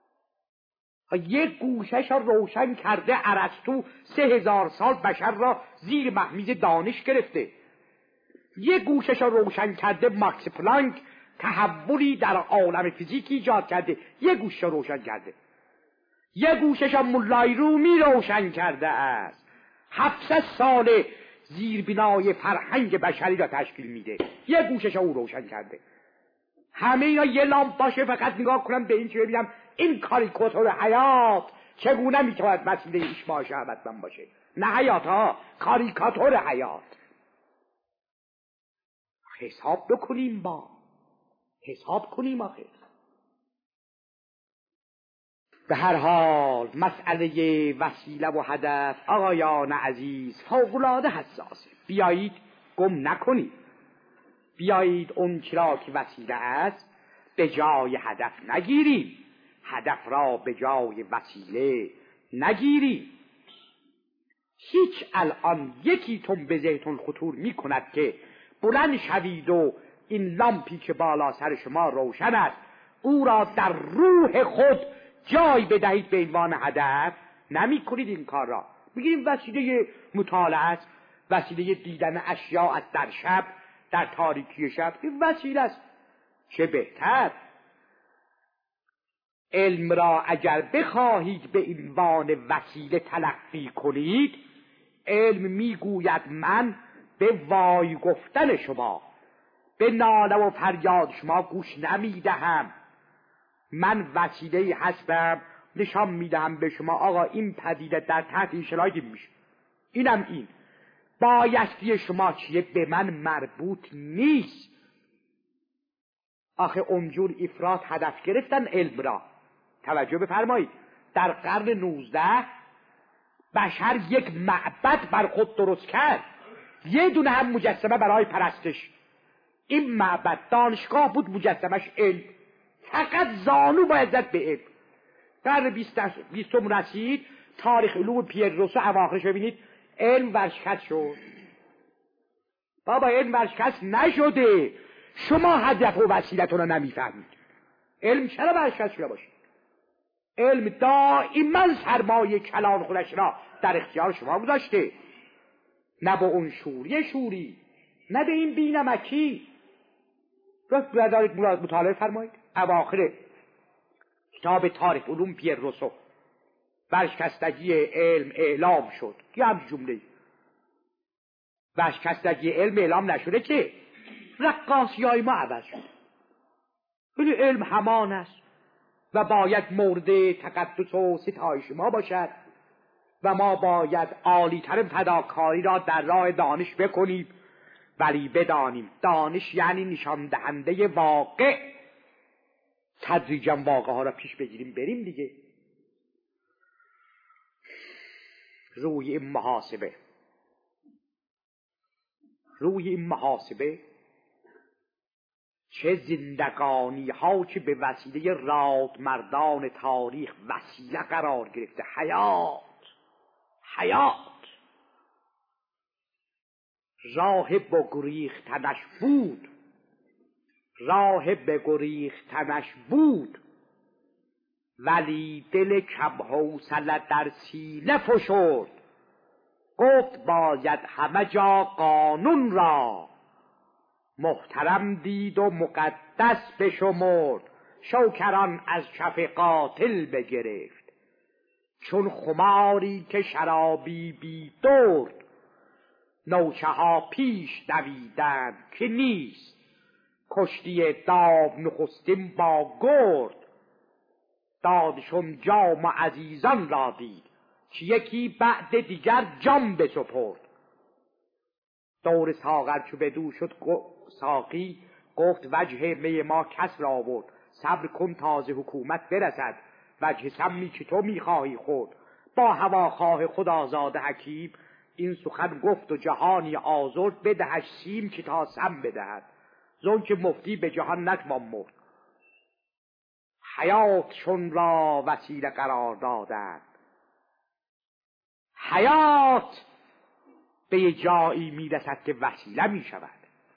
یک گوشش را روشن کرده ارسطو 3000 سال بشر را زیر مهمیز دانش گرفته. یک گوشش را روشن کرده ماکس پلانک تحولی در عالم فیزیک ایجاد کرده، یک گوشش را روشن کرده. یک گوشش را مولای رومی روشن کرده است، 700 سال زیربنای فرهنگ بشری را تشکیل میده. یک گوشش را او روشن کرده. همه اینا یه لامپ باشه فقط نگاه کنم به این چه ببینم این کاریکاتور حیات چگونه میتواند وسیله اشباع شهوتمند باشه. نه حیات ها، کاریکاتور حیات. حساب بکنیم، حساب کنیم. آخر به هر حال مسئله وسیله و هدف آقایان عزیز فوق‌العاده حساسه. بیایید گم نکنید، بیایید اون چرا که وسیله است به جای هدف نگیریم، هدف را به جای وسیله نگیریم. هیچ الان یکیتون به ذهنتون خطور می کند که بلند شوید و این لامپی که بالا سر شما روشن است او را در روح خود جای بدهید به عنوان هدف؟ نمی کنید این کار را. میگیم وسیله مطالعه است، وسیله دیدن اشیاء است در شب، در تاریکی شب، این وسیله است. چه بهتر علم را اگر بخواهید به عنوان وسیله تلقی کنید، علم میگوید من به وای گفتن شما، به ناله و فریاد شما گوش نمیدهم، من وسیله هستم نشان میدهم به شما آقا این پدیده در تحت این شرایط میشه، اینم این بایستی شما چیه به من مربوط نیست. آخه اونجور افراط هدف گرفتن علم را. توجه بفرمایید در قرن 19 بشر یک معبد بر خود درست کرد، یه دونه هم مجسمه برای پرستش. این معبد دانشگاه بود، مجسمش علم، فقط زانو باید زد به علم. قرن 20 رسید، تاریخ علوم پیر روسو اواخرش ببینید علم ورشکست شد. بابا علم ورشکست نشده، شما هدف و وسیلتون رو نمیفهمید. علم چرا ورشکست شده باشه؟ علم دائما سرمایه کلان خودش را در اختیار شما گذاشته، نه به اون شوری نه به این بینمکی. راست بذارید مطالعه فرمایید اواخر کتاب تاریخ علوم پیر روسو ورشکستگی علم اعلام شد. یه هم جمله ورشکستگی علم اعلام نشده که رقاصی های ما عوض شد. ولی علم همان است و باید مورد تقدس و ستایش ما باشد و ما باید عالی‌ترین فداکاری را در راه دانش بکنیم. ولی بدانیم دانش یعنی نشان دهنده واقع. تدریجاً واقع ها را پیش بگیریم بریم دیگه. روی این محاسبه چه زندگانی ها که به وسیله راد مردان تاریخ وسیله قرار گرفته. حیات راه بگریختنش بود ولی دل کم حوصله در سینه فشرد. گفت باید همه جا قانون را محترم دید و مقدس بشمرد. شوکران از کف قاتل بگرفت چون خماری که شرابی بی درد، نوچه ها پیش دویدند که نیست، کشتی داو نخستین با گرد. دادشون جام و عزیزان را دید، که یکی بعد دیگر جام بسپرد. دور ساغر چو بدو شد ساقی، گفت وجه می ما کس را آورد. صبر کن تازه حکومت برسد، وجه سمی که تو میخواهی خورد. با هواخواه خود آزاده حکیم، این سخن گفت و جهانی آزرد. بدهش سیم که تا سم بدهد، زون که مفتی به جهان نتوان مرد. حیاتشون را وسیله قرار دادند، حیات به جایی میرسد که وسیله میشود.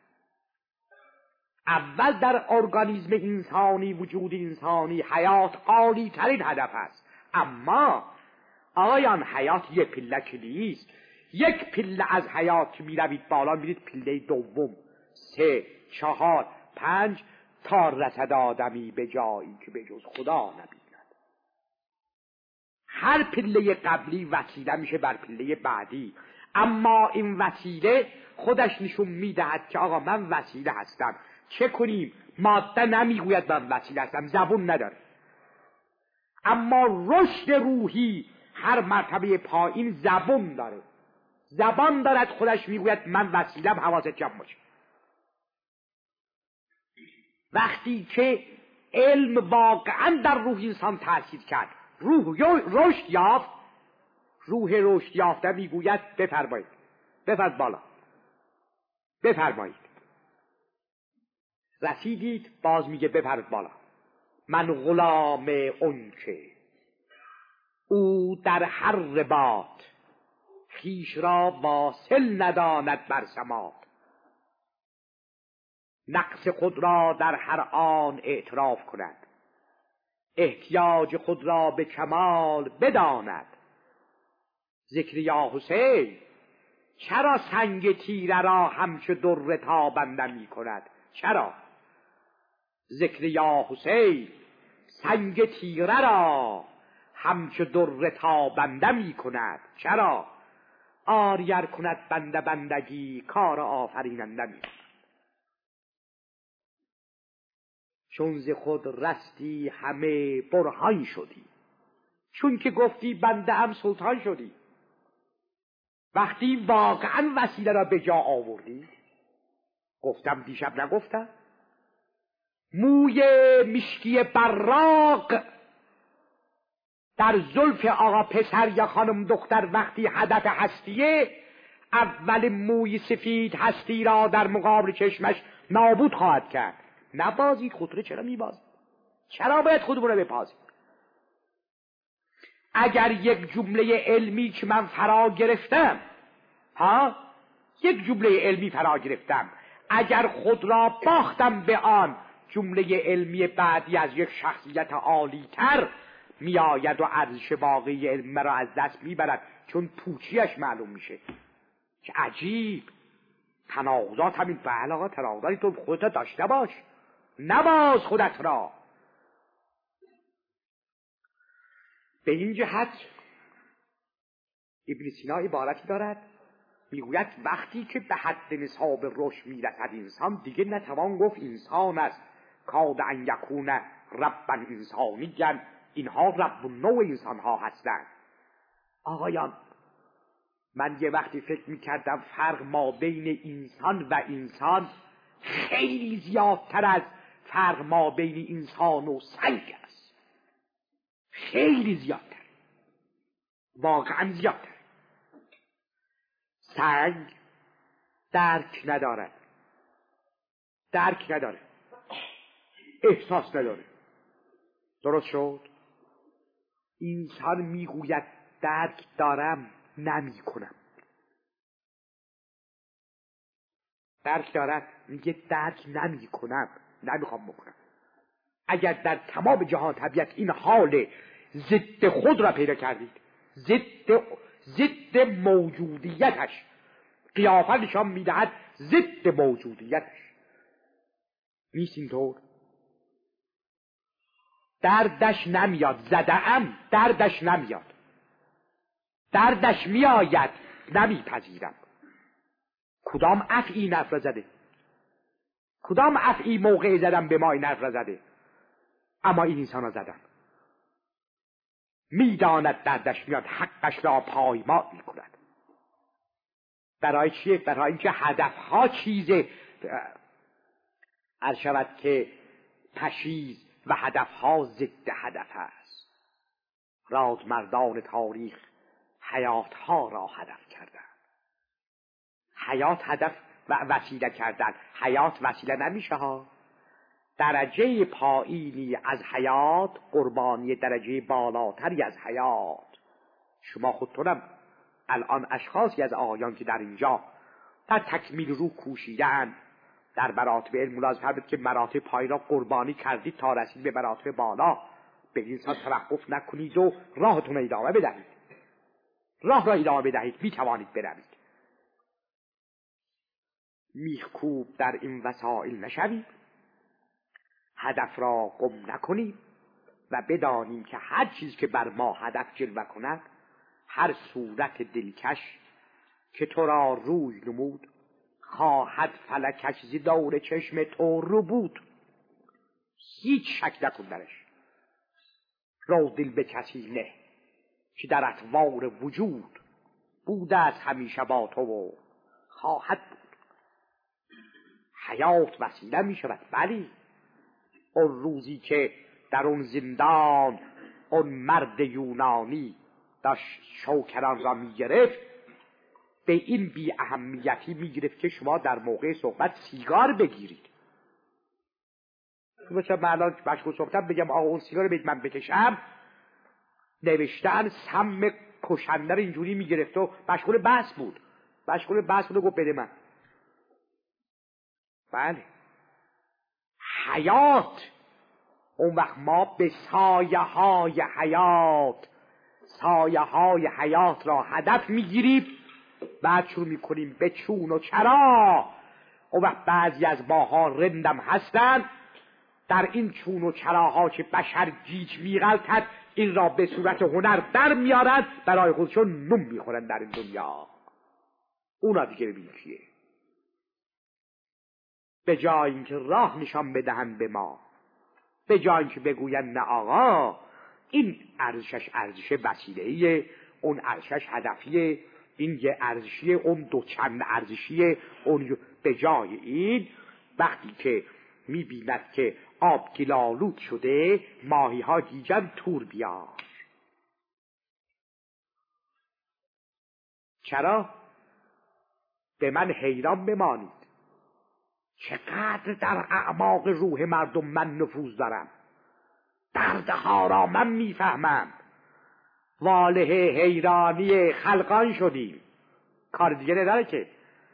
اول در ارگانیسم انسانی، وجود انسانی، حیات عالی ترین هدف است. اما آیان حیات یک پله نیست. یک پله از حیات که میروید بالا، میرید پله دوم، 3 4 5 تا رسد آدمی به جایی که به جز خدا نبیند. هر پله قبلی وسیله میشه بر پله بعدی، اما این وسیله خودش نشون میدهد که آقا من وسیله هستم. چه کنیم؟ ماده نمیگوید من وسیله هستم، زبون نداره. اما رشد روحی هر مرتبه پایین زبون داره، زبان دارد، خودش میگوید من وسیله‌ام، حواست جمع باشه. وقتی که علم واقعا در روح انسان تأثیر کرد، روح رشد یافت، روح رشد یافته میگوید بفرمایید، بفرد بالا، بفرمایید. رسیدید، باز میگه بفرد بالا. من غلام اون که او در هر رباط، خویش را واصل نداند بر سماط. نقص خود را در هر آن اعتراف کند، احتیاج خود را به کمال بداند. ذکر یا حسین چرا سنگ تیره را همچو در تابنده می کند؟ چرا؟ ذکر یا حسین سنگ تیره را همچو در تابنده می کند. چرا؟ آریر کند بنده بندگی، کار آفریننده می کند. چون ز خود رستی همه برهان شدی، چون که گفتی بنده هم سلطان شدی. وقتی واقعا وسیله را به جا آوردی، گفتم دیشب نگفتم، موی مشکی براق در زلف آقا پسر یا خانم دختر وقتی هدف هستیه، اول موی سفید هستی را در مقابل چشمش نابود خواهد کرد. نبازید خودتو، چرا میبازید؟ چرا باید خودمون رو بپازید؟ اگر یک جمله علمی که من فرا گرفتم، یک جمله علمی فرا گرفتم، اگر خود را باختم به آن، جمله علمی بعدی از یک شخصیت عالی تر می آید و ارزش باقی علم را از دست می برد، چون پوچیش معلوم میشه. که عجیب تناقضات. همین بله آقا، تناقضاتی تو خودت داشته باش، نباز خودت را. به این جهت ابن سینا عبارتی دارد، میگوید وقتی که به حد نصاب رشد میرسد انسان، دیگه نتوان گفت انسان است. کاد ان یکون ربا انسانیا، اینها رب نوع انسان ها هستند. آقایان، من یه وقتی فکر میکردم فرق ما بین انسان و انسان خیلی زیادتر از فرق ما بین انسان و سنگ است. خیلی زیادتر، واقعا زیادتر. سنگ درک ندارد، احساس نداره. درست شد؟ انسان میگوید درک دارم، نمی کنم. درک دارد، میگه درک نمی کنم، نمیخوام بکنم. اگر در تمام جهان طبیعت این حال ضد خود را پیدا کردید، ضد موجودیتش، قیافه نشان میدهد ضد موجودیتش، نیست اینطور؟ دردش نمیاد، زده‌ام دردش نمیاد. دردش میآید نمیپذیرم. کدام افعی نفر زده؟ کدام افعی موقع زدم به ما این حرف را زده؟ اما این انسان را زدن. میداند دردش میاد، حقش را پایمال میکند. برای چیه؟ برای اینکه هدفها چیزه عرض شود که پشیز و هدفها ضد هدف است. رازمردان تاریخ حیاتها را هدف کردن. حیات هدف و وسیله کردن. حیات وسیله نمیشه ها. درجه پایینی از حیات قربانی درجه بالاتری از حیات. شما خودتونم الان اشخاصی از آقایان که در اینجا در تکمیل روح کوشیدن در مراتب علم ملاحظه فرمودید که مراتب پایین را قربانی کردید تا رسید به مراتب بالا. به این سان توقف نکنید و راهتون را ادامه بدهید. راه را ادامه بدهید، می توانید بروید. میخکوب در این وسائل نشوید، هدف را گم نکنیم و بدانیم که هر چیز که بر ما هدف جلوه کند، هر صورت دلکش که تو را روی نمود، خواهد فلکش ز دور چشم تو رو بود. هیچ شک نکن درش. رو دل به کسی نه که در اطوار وجود بوده از همیشه با تو و خواهد بود. حیات وسیله می شود، ولی اون روزی که در اون زندان اون مرد یونانی داشت شوکران را می گرفت، به این بی اهمیتی می گرفت که شما در موقع صحبت سیگار بگیرید. مثلا من الان مشغول صحبتم بگم آقا اون سیگار رو من بکشم، نوشتن سم کشنده رو اینجوری می گرفت و مشغول بحث بود. و گفت بده من. بله حیات. اون وقت ما به سایه های حیات را هدف میگیریم، بعد شروع میکنیم به چون و چرا. اون وقت بعضی از ماها رندم هستن در این چون و چراها که بشر گیج میغلطد، این را به صورت هنر در میارن، برای خودشون نم میخورن در این دنیا. اونا دیگه ببین کیه. به جای اینکه راه نشان بدهن به ما، به جای اینکه بگوین نه آقا این ارزشش وسیله‌ایه، اون ارزشش هدفیه، این یه ارزشیه، اون دو چند ارزشیه، اون به جای این وقتی که میبیند که آب گلالود شده، ماهی ها گیجن تور بیار. چرا؟ به من حیران بمانید چقدر در اعماق روح مردم من نفوذ دارم. دردها را من میفهمم. واله حیرانی خلقان شدیم. کار دیگه نداره که.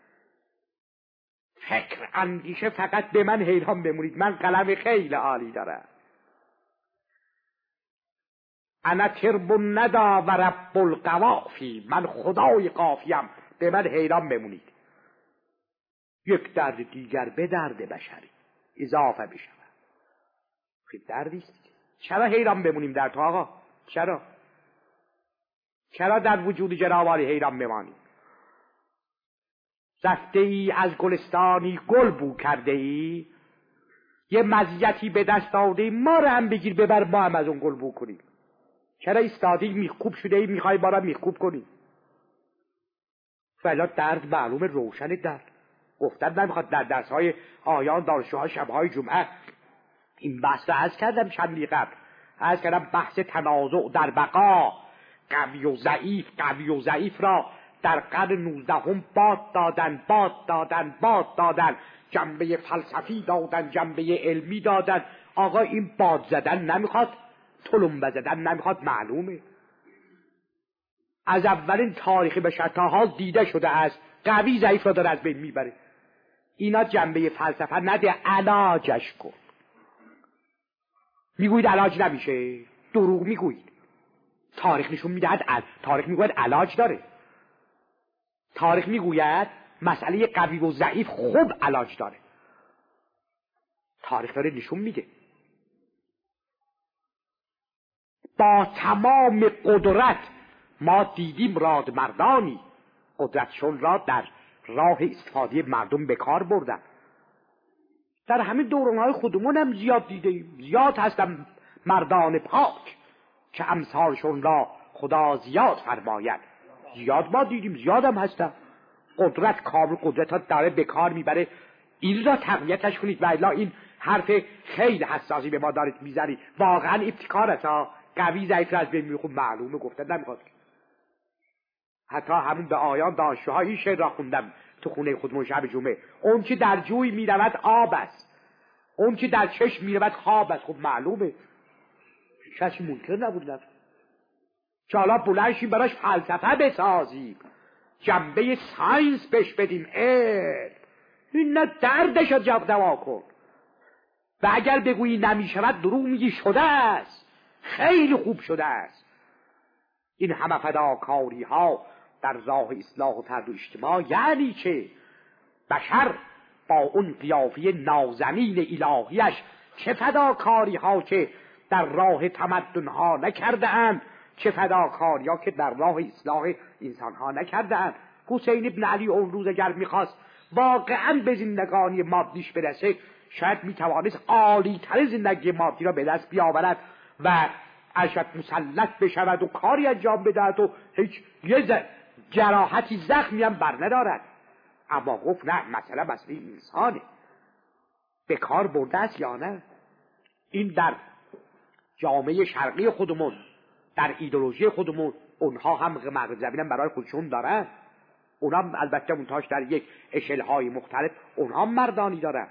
فکر اندیشه فقط به من حیران بمونید. من قلم خیلی عالی دارم. انا ترب الندا و رب القوافی. من خدای قافیم. به من حیران بمونید. یک درد دیگر به درد بشری اضافه بشود. خیلی دردیست. چرا حیران بمونیم در تو آقا؟ چرا در وجود جنابالی حیران بمانیم؟ رفته ای از گلستانی گل بو کرده ای، یه مزیتی به دست داده ای، ما رو هم بگیر ببر ما هم از اون گل بو کنیم. چرا ایستادی میخکوب شده ای میخوای ما رو میخکوب کنی؟ فعلا درد معلوم روشن درد. گفتن نمیخواد در درس‌های آیان دانشجوها شب‌های جمعه این بحث رو عرض کردم چندی قبل. عرض کردم بحث تنازع در بقا، قوی و ضعیف را در قرن 19 باد دادن، جنبه فلسفی دادن، جنبه علمی دادن. آقا این باد زدن نمیخواد، تلمبه زدن نمیخواد، معلومه. از اولین تاریخ بشر تا حال دیده شده است قوی ضعیف را داره از بین میبره. اینا جنبه فلسفه نده، علاجش کن. میگوید علاج نمیشه، دروغ میگوید. تاریخ نشون میدهد تاریخ میگوید علاج داره. تاریخ میگوید مسئله قوی و ضعیف خوب علاج داره. تاریخ داره نشون میده. با تمام قدرت ما دیدیم رادمردانی قدرتشون را در راه استفاده مردم به کار بردن. در همین دورانهای خودمون هم زیاد دیدیم، زیاد هستن مردان پاک که امثالشون را خدا زیاد فرماید. زیاد ما دیدیم، زیاد هم هستن. قدرت کامل قدرت ها داره به کار میبره. این را تقویتش کنید و الا این حرف خیلی حساسی به ما دارید میزنید. واقعا ابتکار است ها. قوی ضعیف را از بین میخون معلومه گفتن نمیخواد. حتی همون به آیان دانشجوها این شعر را خوندم تو خونه خودمون شب جمعه. اون که در جوی میرود آب است، اون که در چشم میرود خواب است. خب معلومه کسی منکر نبود که حالا بلنشیم براش فلسفه بسازیم، جنبه ساینس بهش بدیم. این نه دردش رو دوا کن. و اگر بگویی نمیشود دروغ میگی شده است، خیلی خوب شده است. این همه فداکاری ها در راه اصلاح و فرد و اجتماع یعنی چه؟ بشر با اون قیافه نازنین الهیش چه فداکاری ها که در راه تمدن ها نکرده اند، چه فداکاری ها که در راه اصلاح انسان ها نکرده اند. حسین ابن علی اون روز اگر میخواست واقعا به زندگانی مادیش برسه، شاید میتوانست عالی تر زندگی مادی را به دست بیاورد و اشد مسلط بشود و کاری انجام بدهد و هیچ یه جراحتی زخمی هم بر ندارد. اما گفت نه، مسئله انسانه، به کار برده است یا نه. این در جامعه شرقی خودمون، در ایدئولوژی خودمون، اونها هم مغرب زمینم برای خودشون دارن. اونها هم البته منتاش در یک اشلهای مختلف اونها مردانی دارن.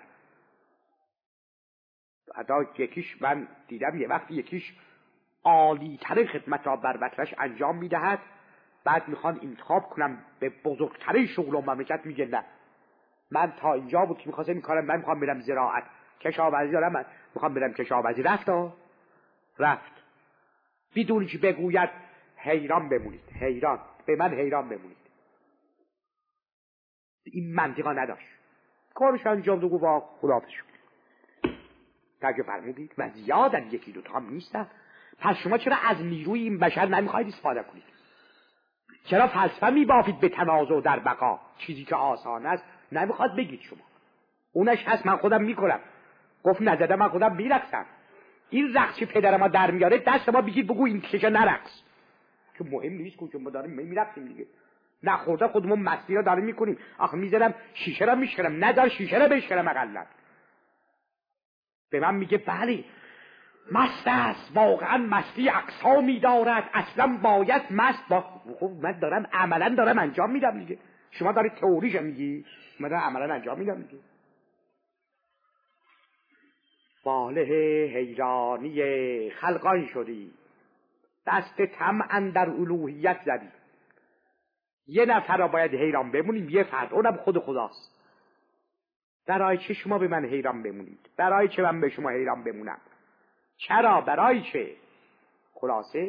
حتی یکیش من دیدم یه وقتی یکیش عالی ترین خدمت را بر وطنش انجام میدهد، بعد میخوان انتخاب کنم به بزرگترین شغل و مملکت، میگه نه من تا اینجا بود که میخواستم این کارم، من میخوام برم زراعت، کشاورزی دارم، من میخوام برم کشاورزی. رفت بدون که بگوید حیران بمونید، حیران به من حیران بمونید. این منطقه نداشت، کارش انجام دو گفت خداحافظ شد. تاگه فرمودید و زیادن، یکی دوتا هم نیستن. پس شما چرا از نیروی این بشر نمیخواید استفاده کنید؟ چرا فلسفه میبافید به تنازع در بقا؟ چیزی که آسان است نمیخواد بگید شما. اونش هست من خودم میکنم. گفت نزده من خودم میرقصم. این رقص که پدر ما در میاره دست ما بگید بگو این کشا نرقص، که مهم نیست که ما داریم میرقصیم دیگه. نخورده خودمون مستی را داریم میکنیم. آخه میذارم شیشه را میشکنم، ندار شیشه را بشکنم اقلا. به من میگه بله مست است، واقعا مستی اقسامی دارد، اصلا باید مست با. خب من دارم عملا دارم انجام میدم دیگه. شما دارید تئوریش میگی، من دارم عملا انجام میدم دیگه. واله حیرانی خلقان شدی، دست طمع اندر الوهیت زدی. یه نفر را باید حیران بمونیم، یه فرد، اونم خود خداست. برای چه شما به من حیران بمونید؟ برای چه من به شما حیران بمونم؟ چرا؟ برای چه؟ خلاصه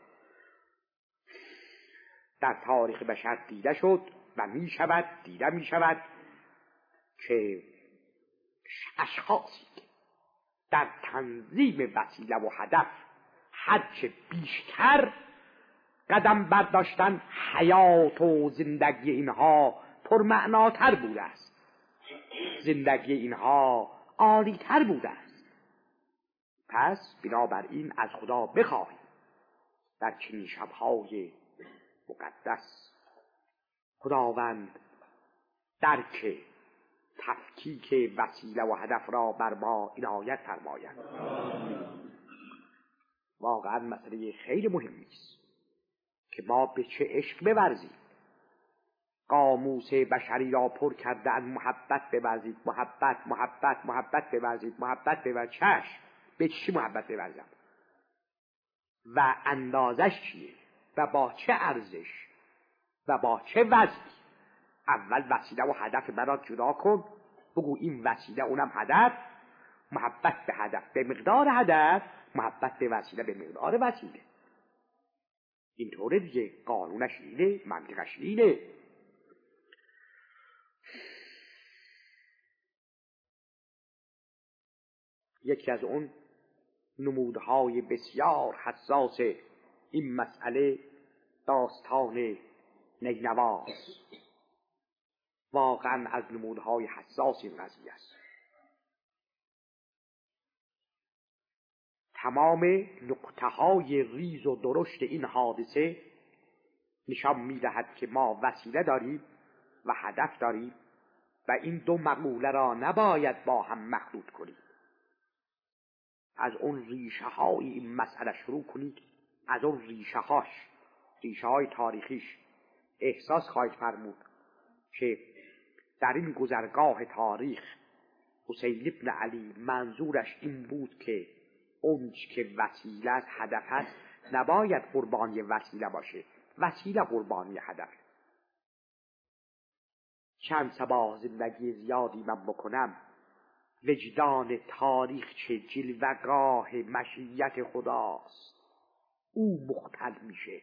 در تاریخ بشر دیده شد و می شود، دیده می شود که اشخاصی در تنظیم وسیله و هدف هرچه بیشتر قدم برداشتن، حیات و زندگی اینها پرمعناتر بوده است، زندگی اینها عالی‌تر بوده است. پس بنابراین از خدا بخواهیم در چنین شب‌های مقدس خداوند درک تفکیک وسیله و هدف را بر ما عنایت فرماید. واقعا مسئله خیلی مهمی است که ما به چه عشق بورزیم. قاموس بشری را پر کردن محبت بورزید، محبت محبت محبت بورزید، محبت بورزید. چشم، به چی محبت بورزم و اندازش چیه و با چه ارزش و با چه وزنی؟ اول وسیله و هدف مرا جدا کن، بگو این وسیله اونم هدف. محبت به هدف به مقدار هدف، محبت به وسیله به مقدار وسیله. اینطوره دیگه، قانونش اینه، منطقش اینه. یکی از اون نمودهای بسیار حساس این مسئله داستان نینواست. واقعا از نمودهای حساس این قضیه است. تمام نقطه‌های ریز و درشت این حادثه نشان می‌دهد که ما وسیله داریم و هدف داریم و این دو مقوله را نباید با هم مخلوط کنیم. از اون ریشه های این مسئله شروع کنید، از اون ریشه های تاریخیش احساس خواهید فرمود که در این گذرگاه تاریخ حسین ابن علی منظورش این بود که اونچ که وسیله از هدف هست نباید قربانی وسیله باشه، وسیله قربانی هدف. چند سبا زندگی زیادی من بکنم، وجدان تاریخ چه جلوه‌گاه مشیت خداست، او مختل میشه.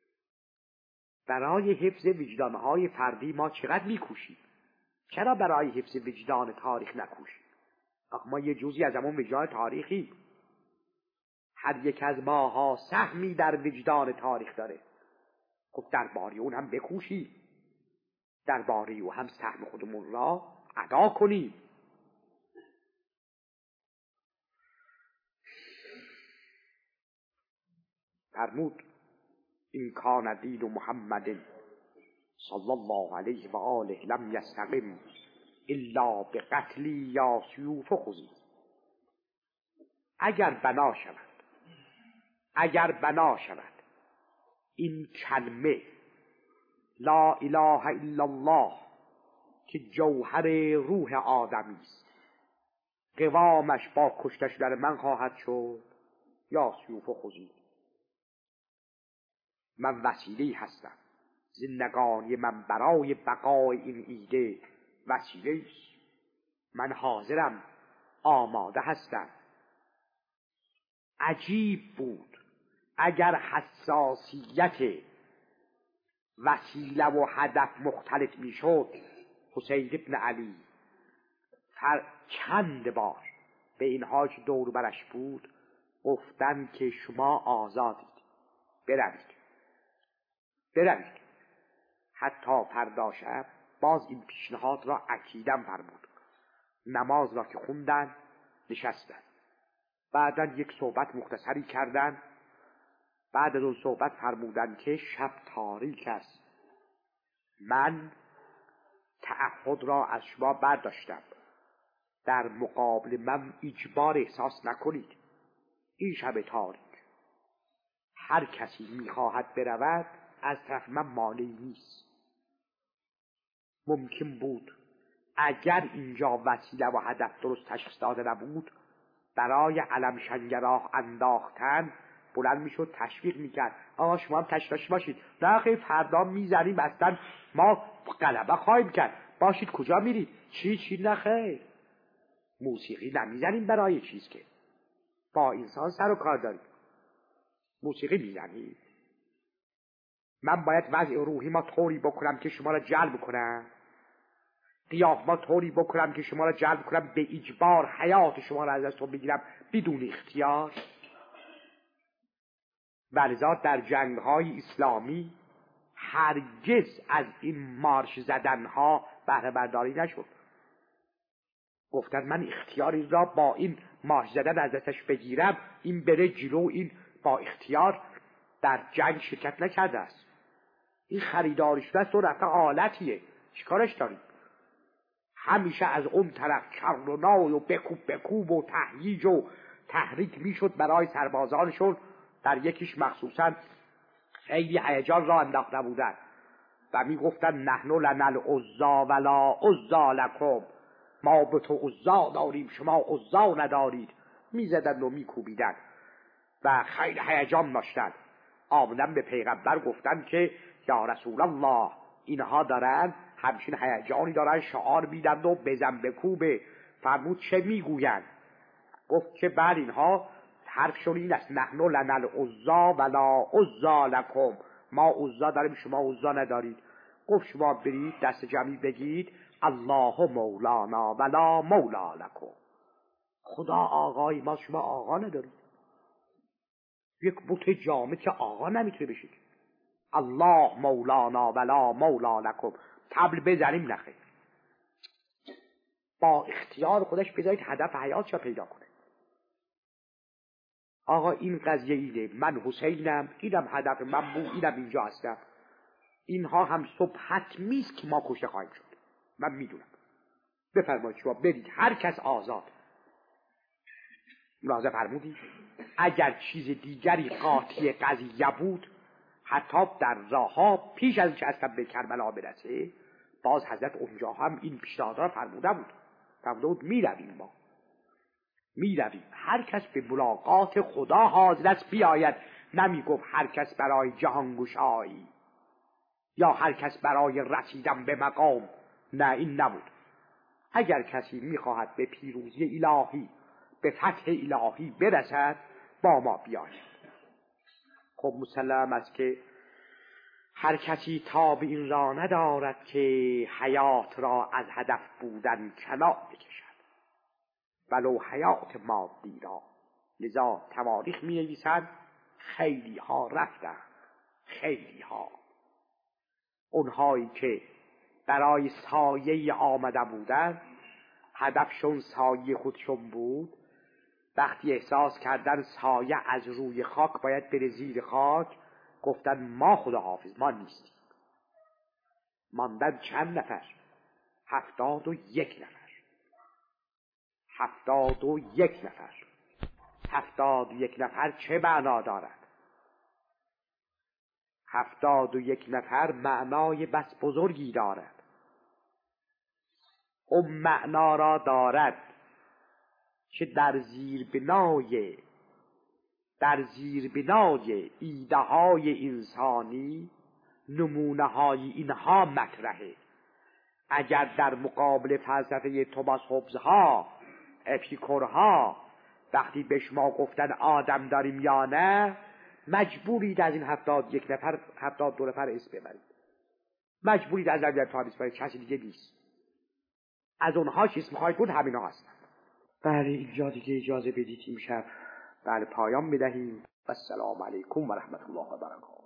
برای حفظ وجدانهای فردی ما چقدر میکوشیم، چرا برای حفظ وجدان تاریخ نکوشیم؟ آخه ما یه جزئی از همون وجدان تاریخی، هر یک از ماها سهمی در وجدان تاریخ داره. خب درباره اون هم بکوشیم، درباره او هم سهم خودمون را ادا کنیم. فرمود این کان دین محمد صلی الله علیه و آله لم یستقم الا بقتلی یا سیوف خذی. اگر بنا شود این کلمه لا اله الا الله که جوهر روح آدمی است، قوامش با کشته شدن من خواهد شد، یا سیوف خذی، من وسیله هستم، زندگانی من برای بقای این ایده وسیله است، من حاضرم، آماده هستم. عجیب بود اگر حساسیت وسیله و هدف مختلف میشد. حسین ابن علی چند بار به اینها که دور برش بود گفتن که شما آزادید، بروید. حتی فردا شب باز این پیشنهاد را اکیدم فرمود. نماز را که خوندن نشستن، بعداً یک صحبت مختصری کردن. بعد از اون صحبت فرمودن که شب تاریک است، من تعهد را از شما برداشتم، در مقابل من اجبار احساس نکنید. این شب تاریک هر کسی میخواهد برود از طرف من مانعی نیست. ممکن بود اگر اینجا وسیله و هدف درست تشخیص داده نبود، برای علم شنگراه انداختن بلند میشد تشویق میکرد، آقا شما هم تشویق باشید، نه خیلی فردا میزنیم، اصلا ما غلبه خواهیم کرد، باشید کجا میرید، چی نه خیر. موسیقی نمیزنیم برای چیز که با انسان سر و کار داریم. موسیقی میزنیم، من باید وضع روحی ما طوری بکنم که شما را جلب کنم، قیاف ما طوری بکنم که شما را جلب کنم، به اجبار حیات شما را از دستون بگیرم بدون اختیار. ولذا در جنگ‌های اسلامی هرگز از این مارش زدنها بهره برداری نشد. گفتن من اختیاری را با این مارش زدن از دستش بگیرم، این بره جلو، این با اختیار در جنگ شرکت نکرده است، این خریداری شده است و رفته آلتیه، چیکارش داریم؟ همیشه از اون طرف کرد و نای و بکوب و تهییج و تحریک میشد برای سربازانشون. در یکیش مخصوصا خیلی هیجان را انداخته بودن و میگفتن نحن لنا العزا ولا عزا لکم، ما به تو عزا داریم شما عزا ندارید. میزدن و میکوبیدن و خیلی هیجان داشتن. آمدن به پیغمبر گفتن که یا رسول الله، اینها دارن همچین هیجانی دارن، شعار میدن و بزن بکوبه. فرمود چه میگوین؟ گفت که بعد اینها حرفشون این است، نحن لنا العزا ولا عزا لکم، ما عزا داریم شما عزا ندارید. گفت شما برید دست جمعی بگید الله مولانا ولا مولا لکم، خدا آقای ما شما آقا ندارید. یک بت جامد که آقا نمیتونه بشید، الله مولانا ولا مولا لکم، طبل بزنیم نخیر. با اختیار خودش بذارید هدف حیاتش رو پیدا کنه. آقا این قضیه اینه، من حسینم، اینم هدف من بود، اینم اینجا هستم. اینها هم صبح حتمی است که ما کشته خواهیم شد، من میدونم. بفرمایید شما برید، هر کس آزاد. ملاحظه فرمودید اگر چیز دیگری قاطی قضیه بود، حتی در راهها پیش از اینکه اصلا به کربلا برسه، باز حضرت اونجا هم این پیشنهاد را فرموده بود میرویم، ما میرویم، هر کس به ملاقات خدا حاضر است بیاید. نمی گفت هر کس برای جهان گشایی یا هر کس برای رسیدن به مقام، نه این نبود. اگر کسی میخواهد به پیروزی الهی، به فتح الهی برسد، با ما بیاید. خب مسلم است که هر کسی تاب این را ندارد که حیات را از هدف بودن کنار بکشد، ولو حیات مادی را. لذا تواریخ می نویسند خیلی ها رفتن، خیلی ها، اونهایی که برای سایه آمده بودن، هدفشون سایه خودشون بود، وقتی احساس کردن سایه از روی خاک باید بره زیر خاک، گفتن ما خدا حافظ، ما نیستیم. ماندن چند نفر؟ 71 نفر. 71 نفر. 71 نفر چه معنا دارد؟ 71 نفر معنای بس بزرگی دارد. اون معنا را دارد که در زیربنای ایده های انسانی نمونه های اینها مطرحه. اگر در مقابل فلسفه توماس هوبز ها، اپیکور ها، وقتی به شما گفتن آدم داریم یا نه، مجبورید از این 71 نفر 72 نفر اسم ببرید، مجبورید از نظر تاریخ برید، کسی دیگه نیست. از اونها چیز میخواید بود همینا هستن. بله اینجا دیگه اجازه بدید امشب پایان بدهیم. السلام علیکم و رحمت الله و برکاته.